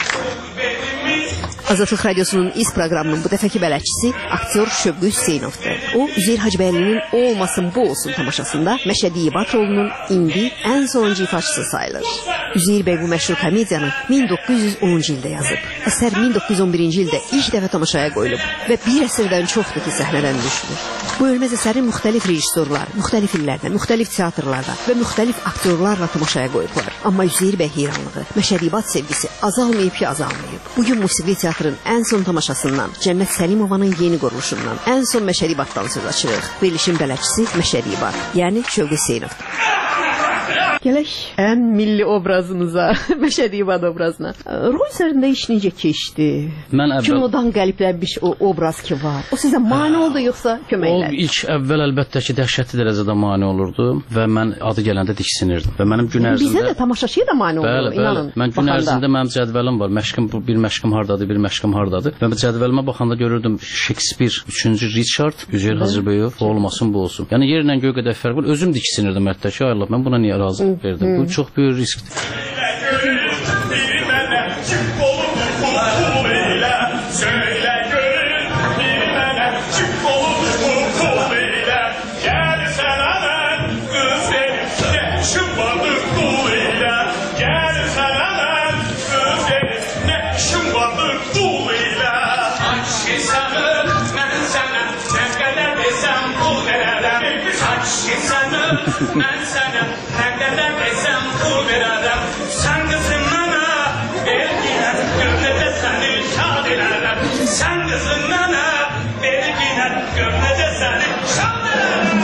Azadlıq Radiosunun iz proqramının bu dəfəki bələdçisi aktyor Şövqü Hüseynovdur. O, Üzeyir Hacıbəylinin O olmasın bu olsun tamaşasında Məşədi İbat rolunun indi ən sonuncu ifaçısı sayılır. Üzeyir bəy bu məşhur komediyanı min doqquz yüz onuncu ildə yazıb. Əsər min doqquz yüz on birinci ildə ilk dəfə tamaşaya qoyulub və bir əsrdən çoxdur ki, səhnədən düşülür. Bu ölməz əsəri müxtəlif rejissorlar, müxtəlif illərdə, müxtəlif teatrlarda və müxtəlif aktyorlarla tamaşaya qoyublar. Amma Üzeyir bəy heyranlığı, Məşədi İbat sevgisi azalmayıb ki, azalmayıb. Bugün musiqi teatrın ən son tamaşasından, Cənnət Səlimovanın yeni quruluşundan, ən son Məşədi İbatdan söz açırıq. Verilişin bələdçisi Məşədi İbat, yəni Şövqü Hüseynovdur. Gələk ən milli obrazımıza, Məşədi İbad obrazına. Rol üzərində iş necə keçdi? Mən əvvəl... Kinodan qəlibləmiş o obraz ki var. O sizə mane oldu yoxsa köməklər? O ilk əvvəl əlbəttə ki, dəhşətli dərəcədə mane olurdu və mən adı gələndə diksinirdim. Və mənim gün ərzində... Bizə də tamaşaçıya da mane oldu, bəli, inanın. Mən gün ərzində mənim cədvəlim var. Məşqim, bir məşqim hardadır, bir məşqim hardadır. Və cədvəlimə baxanda görürdüm Shakespeare, üçüncü Richard, Üzeyir Hacıbəyov, olmasın bu olsun. Yəni yerlə göy qədər fərq var. Özüm diksinirdim hətta ki, Allah, mən buna niyə razı verdim? Bu çox böyük riskdir. Mən sənə nə qədər desəm pul verərəm. Sən qızın mənə verginə, gör necə səni şad elərəm. Sən qızın mənə verginə, gör necə səni şad elərəm.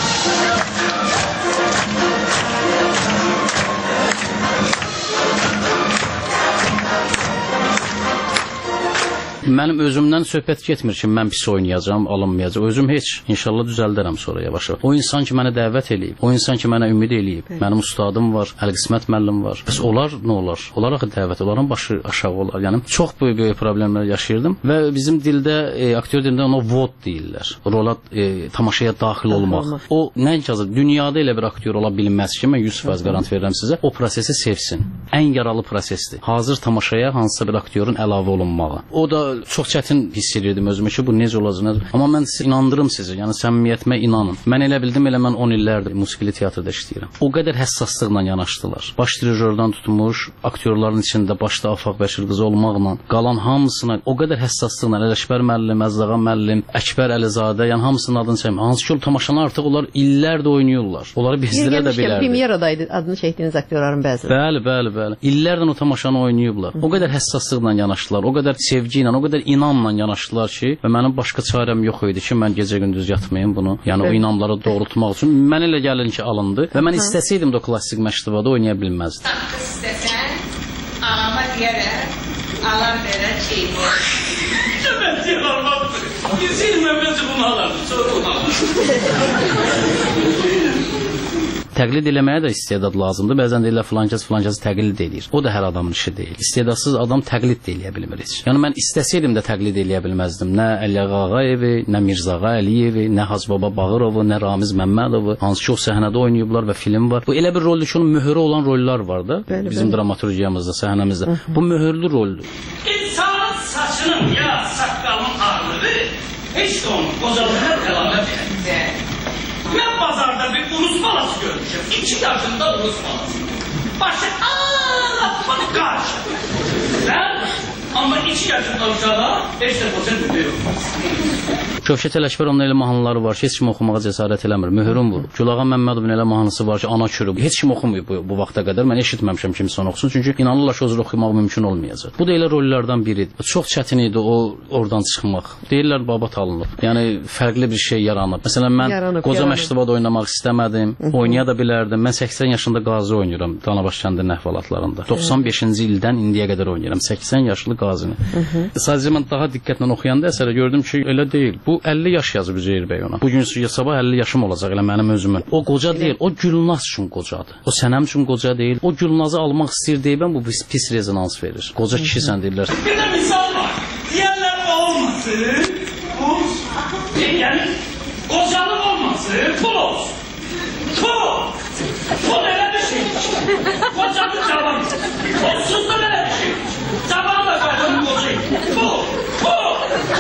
Mənim özümdən söhbət getmir ki, mən pis oynayacağam, alınmayacaq. Özüm heç, inşallah düzəldərəm sonra yavaş-yavaş. O insan ki, mənə dəvət eləyib, o insan ki, mənə ümid eləyib. Mənim ustadım var, Əlqismət müəllim var. Bəs onlar nə olar? Onlar axı dəvət, onların başı aşağı olar. Yəni çox böyük böyük problemlər yaşayırdım və bizim dildə, e, aktyor dilində ona vod deyirlər. Rola, e, tamaşaya daxil olmaq. O nəinki azı dünyada elə bir aktyor ola bilməz ki, mən yüz faiz qarant verirəm sizə. O prosesi sevsin. Ən yaralı prosesdir. Hazır tamaşaya hansısa bir aktyorun əlavə olunmağı. O da çox çətin hiss edirdim özümü ki, bu necə olacaq? Amma mən sizə inandırım sizi, yəni səmimiyyətimə inanın. Mən elə bildim, elə mən on illərdir musiqili teatrda işləyirəm. O qədər həssaslıqla yanaşdılar. Baş dirijordan tutmuş, aktyorların içində başda Afaq Bəşir qızı olmaqla, qalan hamısına o qədər həssaslıqla, Ələkbər müəllim, Əzdağa müəllim, Əkbər Əlizadə, yəni hamısının adını çəkmə. Hansı ki, o tamaşanı artıq onlar illərdə oynayırlar. Onları bizdirə də bilərdi. Premyeradaydı adını çəkdiyiniz aktyorların bəziləri. Bəli, bəli, bəli. İllərdən o tamaşanı oynayıblar. O qədər həssaslıqla yanaşdılar, o qədər sevgi ilə, o qədər inamla yanaşdılar ki, və mənim başqa çarəm yox idi ki, mən gecə-gündüz yatmayım bunu. Yəni evet. O inamları doğrultmaq üçün mən elə gəlin ki, alındı və mən Hı. istəsəydim də o klassik məktəbdə oynaya bilməzdim. İstəsən, anama deyərək, alan verə çeynir. Mən deyər almadım. Bilsəydim əvvəlcə bunu alardım, sonra onu alardım. Təqlid eləməyə də istedad lazımdır. Bəzən deyirlər filan kəs filan kəsi təqlid edir. O da hər adamın işi deyil. İstedadsız adam təqlid də eləyə bilmir heç. Yəni mən istəsəydim də təqlid eləyə bilməzdim. Nə Əliağa Ağayevi, nə Mirzağa Əliyevi, nə Hacbaba Bağırovu, nə Ramiz Məmmədovu. Hansı ki o səhnədə oynayıblar və film var. Bu elə bir roldür ki, onun möhürü olan rollar var da. Bəli, bizim bəli. Dramaturgiyamızda, səhnəmizdə. Hı -hı. Bu möhürlü roldür. İnsanın saçının ya saqqalının ağrığı heç də onun qocalığına dəlalət edir. Mən bazarda bir ulus balası görmüşüm. İki yaşında ulus balası. Başı ağlatmadı qarşı. Ben ama iki yaşında uşağa beş də prosen ödüyor. Kövşət Ələkbər onun elə mahnıları var ki, heç kim oxumağa cəsarət eləmir. Möhürüm bu. Gülağa Məmmədovun elə mahnısı var ki, ana kürü. Heç kim oxumayıb bu, bu vaxta qədər. Mən eşitməmişəm kimsə onu oxusun. Çünki inanırlar ki, o cür oxumaq mümkün olmayacaq. Bu da elə rollardan biridir. Çox çətin idi o oradan çıxmaq. Deyirlər babat alınıb. Yəni fərqli bir şey yaranıb. Məsələn mən yaranıb, qoca məktəbdə oynamaq istəmədim. Hı -hı. Oynaya da bilərdim. Mən səksən yaşında qazi oynayıram Danabaş kəndinin əhvalatlarında. doxsan beşinci ildən indiyə qədər oynayıram. səksən yaşlı qazini. Hı -hı. Sadəcə mən daha diqqətlə oxuyanda əsərə gördüm ki, elə deyil. Bu əlli yaş yazıb Üzeyir bəy ona. Bugün sabah əlli yaşım olacaq elə mənim özümün. O qoca deyil, o Gülnaz üçün qocadır. O sənəm üçün qoca deyil. O Gülnazı almaq istəyir deyibən bu pis, pis rezonans verir. Qoca kişisən deyirlər. Bir də misal var. Deyərlər olmasın, pul. Yəni qocalıq olmasın, pul olsun. Pul. Pul elə bir şey. Qocalı cavan. Olsuz da elə bir şey. Cavan da qadın qoca. Pul. Pul.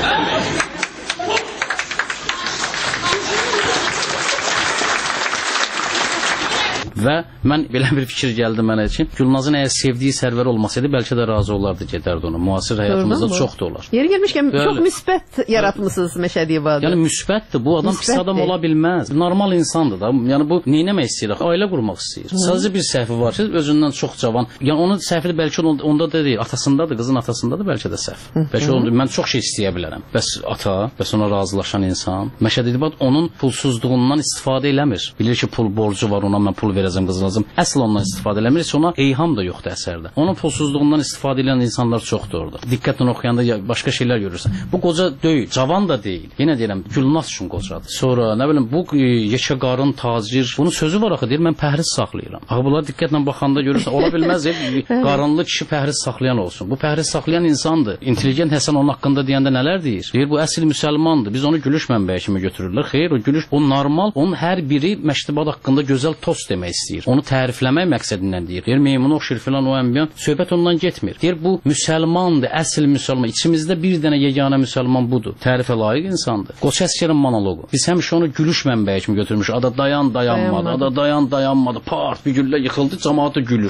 Və mən belə bir fikir gəldi mənə ki, Gülnazın əgər sevdiyi sərvər olmasaydı, bəlkə də razı olardı, gedərdi onu. Müasir həyatımızda çox da olar. Yeri gəlmişkən çox müsbət yaratmısınız Məşədi İbadı. Yəni müsbətdir. Bu adam müsbətdir. Pis adam ola bilməz. Normal insandır da. Yəni bu nə etmək istəyir? Ailə qurmaq istəyir. Hı. Sadəcə bir səhvi var ki, özündən çox cavan. Yəni onun səhvi bəlkə onda da deyil, atasındadır, qızın atasındadır, bəlkə də səhv. Bəlkə onu mən çox şey istəyə bilərəm. Bəs ata, bəs ona razılaşan insan, Məşədi İbadı onun pulsuzluğundan istifadə eləmir. Bilir ki, pul borcu var, ona mən pul verəcəm. qızılacım, qızılacım. Əsl ondan istifadə eləmir, heç ona eyham da yoxdur əsərdə. Onun pulsuzluğundan istifadə edən insanlar çoxdur orada. Diqqətlə oxuyanda başqa şeylər görürsən. Bu qoca deyil, cavan da deyil. Yenə deyirəm, Gülnaz üçün qocadır. Sonra nə bilim bu yekəqarın tacir, bunun sözü var axı, deyir mən pəhriz saxlayıram. Axı bunlar diqqətlə baxanda görürsən, ola bilməz qarınlı kişi pəhriz saxlayan olsun. Bu pəhriz saxlayan insandır. İntelligent Həsən onun haqqında deyəndə nələr deyir? Deyir bu əsl müsəlmandır. Biz onu gülüş mənbəyi kimi götürürlər. Xeyr, o gülüş o normal. Onun hər biri məktəbat haqqında gözəl tost demək istəyir. Onu tərifləmək məqsədindən deyir. Deyir meymunu oxşur filan o əmbiyan. Söhbət ondan getmir. Deyir bu müsəlmandır, əsl müsəlman. İçimizdə bir dənə yeganə müsəlman budur. Tərifə layiq insandır. Qoç Əsgərin monoloqu. Biz həmişə onu gülüş mənbəyi kimi götürmüşük. Ada dayan dayanmadı. Ada dayan dayanmadı. Part bir güllə yıxıldı, cəmaatı gülür.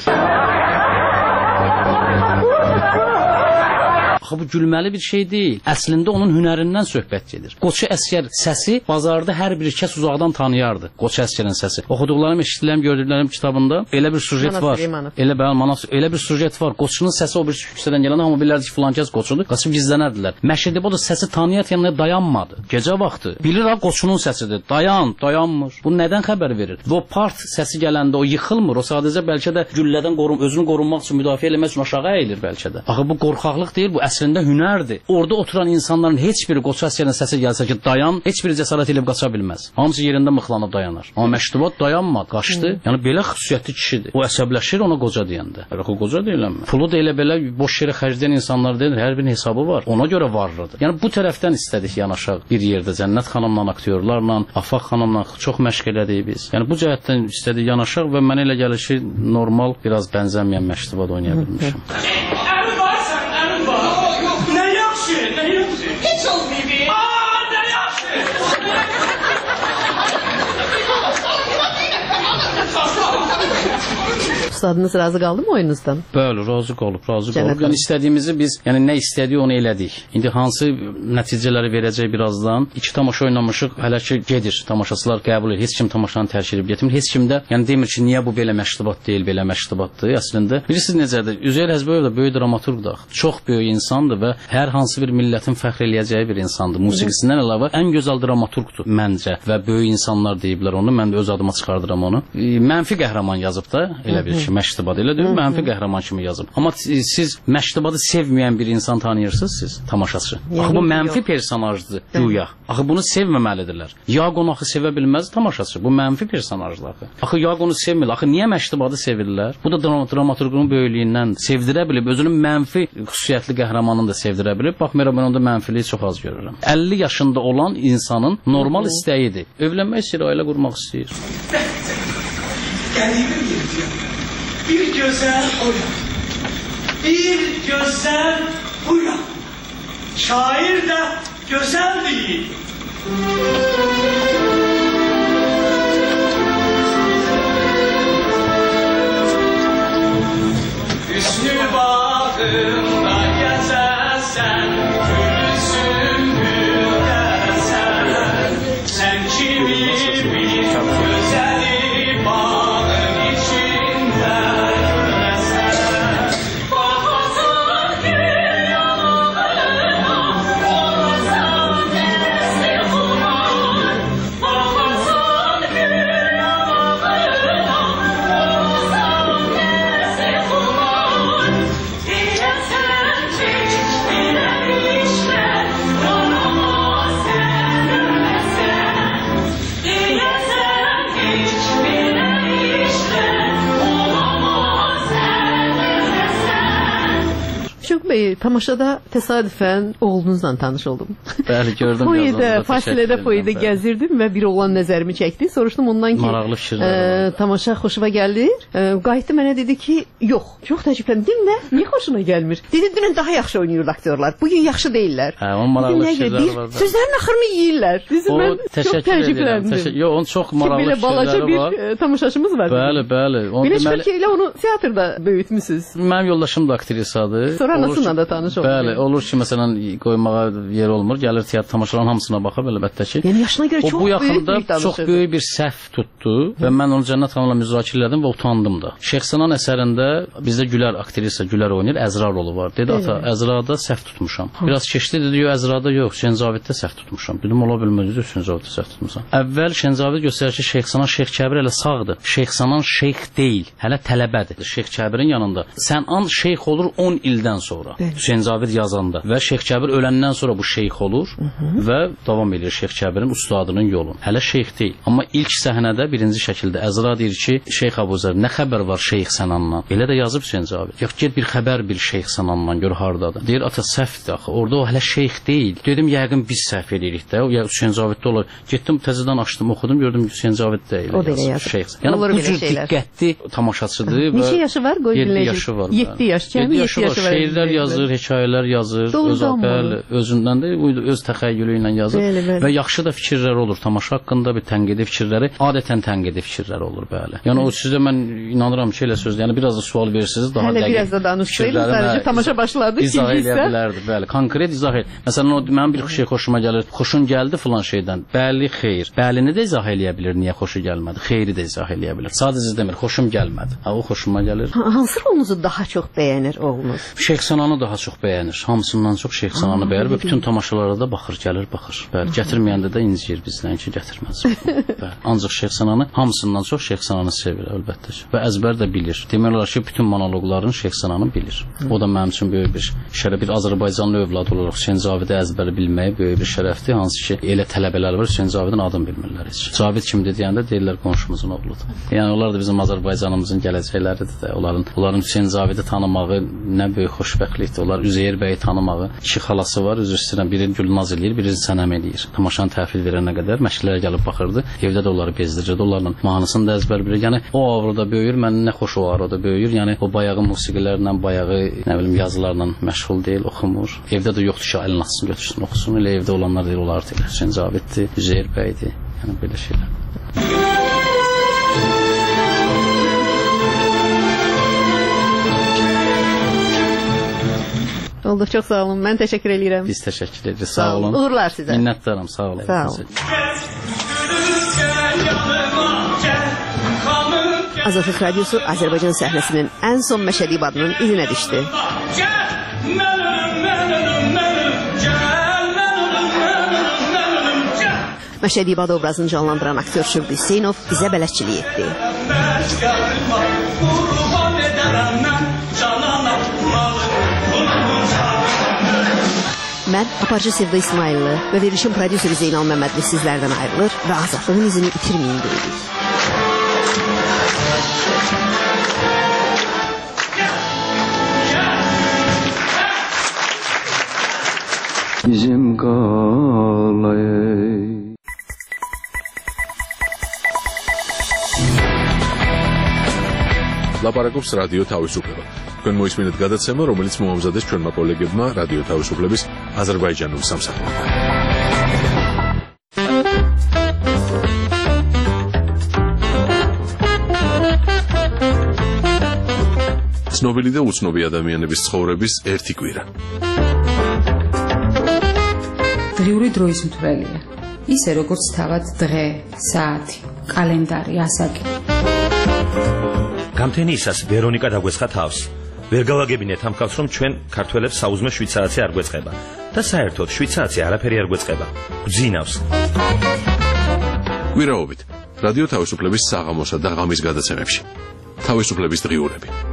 Axı bu gülməli bir şey deyil. Əslində onun hünərindən söhbət gedir. Qoçu Əsgər səsi bazarda hər bir kəs uzaqdan tanıyardı. Qoçu Əsgərin səsi. Oxuduqlarım, eşitdiklərim, gördüklərim kitabında elə bir sujet var. Elə bəli, Manas, elə bir sujet var. Qoçunun səsi o bir küçədən gələn amma bilirlər ki, filan kəs qoçudur. Qaçıb gizlənərdilər. Məşədi bu da səsi tanıyan dayanmadı. Gecə vaxtı. Bilir ha qoçunun səsidir. Dayan, dayanmır. Bu nədən xəbər verir? Və o part səsi gələndə o yıxılmır. O sadəcə bəlkə də güllədən qorun, özünü qorunmaq üçün, müdafiə etmək üçün aşağı əyilir bəlkə də. Axı bu qorxaqlıq deyil, bu əslində hünərdir. Orada oturan insanların heç biri Qoçu Əsgərin səsi gəlsə ki, dayan, heç biri cəsarət edib qaça bilməz. Hamısı yerində mıxlanıb dayanar. Amma Məştubat dayanmadı, qaçdı. Hmm. Yəni belə xüsusiyyətli kişidir. O əsəbləşir ona qoca deyəndə. Bəlkə qoca deyiləm. Pulu da elə belə boş yerə xərcləyən insanlar deyil, hər birinin hesabı var. Ona görə varlıdır. Yəni bu tərəfdən istədik yanaşaq bir yerdə Cənnət xanımla, aktyorlarla, Afaq xanımla çox məşq elədik biz. Yəni bu cəhətdən istədik yanaşaq və mənə elə gəlir ki, normal biraz bənzəməyən Məştubat oynaya bilmişəm. Hiç olmayayım. Aa ne yaxşı. Ustadınız razı qaldı mı oyunuzdan? Bəli, razı qalıb, razı qalıb. Yəni istədiyimizi biz, yəni nə istədik onu elədik. İndi hansı nəticələri verəcək birazdan? İki tamaşa oynamışıq, hələ ki gedir. Tamaşaçılar qəbul edir. Heç kim tamaşanı tərk edib getmir. Heç kim də yəni demir ki, niyə bu belə məştubat deyil, belə məştubatdır. Əslində bilirsiniz necədir? Üzeyir Həzbəyev də böyük dramaturqdur. Çox böyük insandır və hər hansı bir millətin fəxr eləyəcəyi bir insandır. Musiqisindən əlavə ən gözəl dramaturqdur məncə və böyük insanlar deyiblər onu. Mən də öz adıma çıxardıram onu. Mənfi qəhrəman yazıb da elə bir şey. Məştubat elə deyil, mənfi qəhrəman kimi yazıb. Amma siz məştubatı sevməyən bir insan tanıyırsınız siz, tamaşaçı. Axı bu mənfi personajdır güya. Axı bunu sevməməlidirlər. Yaqon axı sevə bilməz tamaşaçı. Bu mənfi personajdır axı. Axı Yaqonu sevmir. Axı niyə məştubatı sevirlər? Bu da dramaturqun böyüklüyündən sevdirə bilib, özünün mənfi xüsusiyyətli qəhrəmanını da sevdirə bilib. Baxmayaraq mən onda mənfiliyi çox az görürəm. əlli yaşında olan insanın normal istəyidir. Evlənmək istəyir, ailə qurmaq istəyir. Qəribə bir yerdir. Bir gözəl oyan, bir gözəl uyan. Şair də gözəl deyil. Üstü bağımda gəzərsən, gülsün güllərsən. Sən kimi bir gözəli bağın içində görəsən. Baxasan gül yanağına, olasan nəsi xuman. Baxasan gül yanağına, olasan nəsi xuman. Deyəsən ki, belə işlər yaramaz sən görəsən. Deyəsən heç belə işlər olamaz sən görəsən. Şövqü Bey, tamaşada təsadüfən oğlunuzla tanış oldum. Bəli, gördüm. Foyədə, fasilədə foyədə gəzirdim və bir oğlan nəzərimi çəkdi. Soruşdum ondan ki, maraqlı fikirlər e, tamaşa xoşuma gəlir. E, qayıtdı mənə dedi ki, yox. Çox təəccübləndim də. Niyə xoşuna gəlmir? Dedi, dünən daha yaxşı oynayır aktyorlar. Bugün yaxşı deyillər. Hə, onun maraqlı fikirləri var. Sözlərin axırını yeyirlər. Bizim mən çox təəccübləndim. Yox, onun çox maraqlı fikirləri var. Belə balaca bir e, tamaşaçımız var. Bəli, bəli. Belə çıxır ki, elə onu teatrda böyütmüsünüz. Mənim yoldaşım da aktrisadır. Sonra nasıl hamısına da tanış olur. Bəli, olur ki, məsələn, qoymağa yer olmur, gəlir teatr tamaşaların hamısına baxır, əlbəttə ki. Yəni yaşına görə çox bu yaxında böyük bir çox böyük bir səhv tutdu və mən onu Cənnət xanımla müzakirə elədim və utandım da. Şeyxsanan əsərində bizdə Gülər aktrisa Gülər oynayır, Əzra rolu var. Dedi ata, Əzrada səhv tutmuşam. Biraz keçdi dedi, yox Əzrada yox, Şənzaviddə səhv tutmuşam. Dedim, ola bilməz, dedi, Şənzaviddə səhv tutmusan. Əvvəl Şənzavid göstərir ki, Şeyxsanan Şeyx Kəbir hələ sağdır. Şeyxsanan şeyx deyil, hələ tələbədir. Şeyx Kəbirin yanında. Sən an şeyx olur on ildən sonra. Şənzavid yazanda və Şeyx Kəbir öləndən sonra bu şeyx olur Hı -hı. və davam edir Şeyx Kəbirin ustadının yolu. Hələ şeyx deyil. Amma ilk səhnədə birinci şəkildə Əzra deyir ki, Şeyx Əbuzər, nə xəbər var Şeyx Sənandan? Elə də yazıb Şənzavid. Yox, get bir xəbər bir Şeyx Sənandan gör hardadır. Deyir, ata səhvdir axı. Orada o hələ şeyx deyil. Dedim, yəqin biz səhv edirik də. O ya Şənzaviddə olur. Getdim təzədən açdım, oxudum, gördüm ki, Şənzavid deyil. O da elə yazır. Şeyx. Yəni bu cür diqqətli tamaşaçıdır və neçə yaşı var? Qoy yeddi yaşı var. yeddi yaş. Kəmi yeddi yaşı var. Şeirlər yazır, hekayələr yazır, öz bəli, özündən də öz təxəyyülü ilə yazır bəli, bəli. Və yaxşı da fikirlər olur. Tamaşa haqqında bir tənqidi fikirləri, adətən tənqidi fikirlər olur bəli. Yəni o sizə mən inanıram ki, elə söz, yəni biraz da sual verirsiniz, daha dəqiq. Hələ biraz da danışsaydı, sadəcə tamaşa başladı, izah eləyə bilərdi, bəli. Konkret izah et. Məsələn, o mənim bir şey xoşuma gəlir. Xoşun gəldi filan şeydən. Bəli, xeyr. Bəlini də izah eləyə bilir, niyə xoşu gəlmədi. Xeyri də izah eləyə bilir. Sadəcə demir, xoşum gəlmədi. Ha, o xoşuma gəlir. Hansı rolunuzu daha çox bəyənir oğlunuz? Şeyxsananı daha çox bəyənir. Hamısından çox Şeyxsananı bəyənir və bütün tamaşalara da baxır, gəlir, baxır. Bəli, gətirməyəndə də inciyir bizdən ki, gətirməz. Bəli. Ancaq Şeyxsananı hamısından çox Şeyxsananı sevir əlbəttə ki. Və əzbər də bilir. Demək olar ki, bütün monoloqların Şeyxsananı bilir. O da mənim üçün böyük bir şərəf, bir Azərbaycanlı övlad olaraq Şənzavidə əzbəri bilməyi böyük bir şərəfdir. Hansı ki, elə tələbələr var, Şənzavidin adını bilmirlər heç. Cavid kimdir deyəndə deyirlər qonşumuzun oğludur. Yəni onlar da bizim Azərbaycanımızın gələcəkləridir də. Onların onların Şənzavidi tanımağı nə böyük xoşbəxtlikdir. Onlar Üzeyir bəyi tanımağı. İki xalası var, üzr istəyirəm, biri Gülnaz eləyir, biri Sənəm eləyir. Tamaşanı təhvil verənə qədər məşqlərə gəlib baxırdı. Evdə də onları bezdirirdi. Onlarla mahnısını da əzbər bilir. Yəni o avrada böyüyür, mənim nə xoş o avrada böyüyür. Yəni o bayağı musiqilərlə, bayağı nə bilim yazılarla məşğul deyil, oxumur. Evdə də yoxdur ki, əlini açsın, götürsün, oxusun. Elə evdə olanlar deyil, onlar deyil. Şənzaviddir, Üzeyir bəydir. Yəni belə şeylər. Oldu, çox sağ olun. Mən təşəkkür edirəm. Biz təşəkkür edirik. Sağ olun. Uğurlar sizə. Minnətdaram. Sağ olun. Sağ olun. Azadlıq Radiosu Azərbaycan səhnəsinin ən son Məşədi İbadının izinə düşdü. Məşədi İbad obrazını canlandıran aktyor Şükrü Hüseynov bizə bələdçilik etdi. Mən aparıcı Sevda İsmailli və verilişin prodüseri Zeynal Məmmədli sizlərdən ayrılır və azadlığın izini itirməyin deyirik. Bizim qalay ლაპარაკობს რადიო თავისუფლება. თქვენ მოისმინეთ გადაცემა, რომელიც მოამზადეს ჩვენმა კოლეგებმა რადიო თავისუფლების აზერბაიჯანულ სამსახურში. ცნობილი და უცნობი ადამიანების ცხოვრების ერთი კვირა. დღიური დროის მთვრელია. ისე როგორც თავად დღე, საათი, კალენდარი, ასაკი. გამთენიისას ვერონიკა დაგვესხა თავს. ვერ გავაგებინეთ ამ ხალხს, რომ ჩვენ ქართველებს საუზმე შვიცარացი არ გვეწყება და საერთოდ შვიცარացი არაფერი არ გვეწყება. გძინავს. კვირაობით რადიო თავისუფლების საღამოსა და ღამის გადაცემებში. თავისუფლების დღიურები.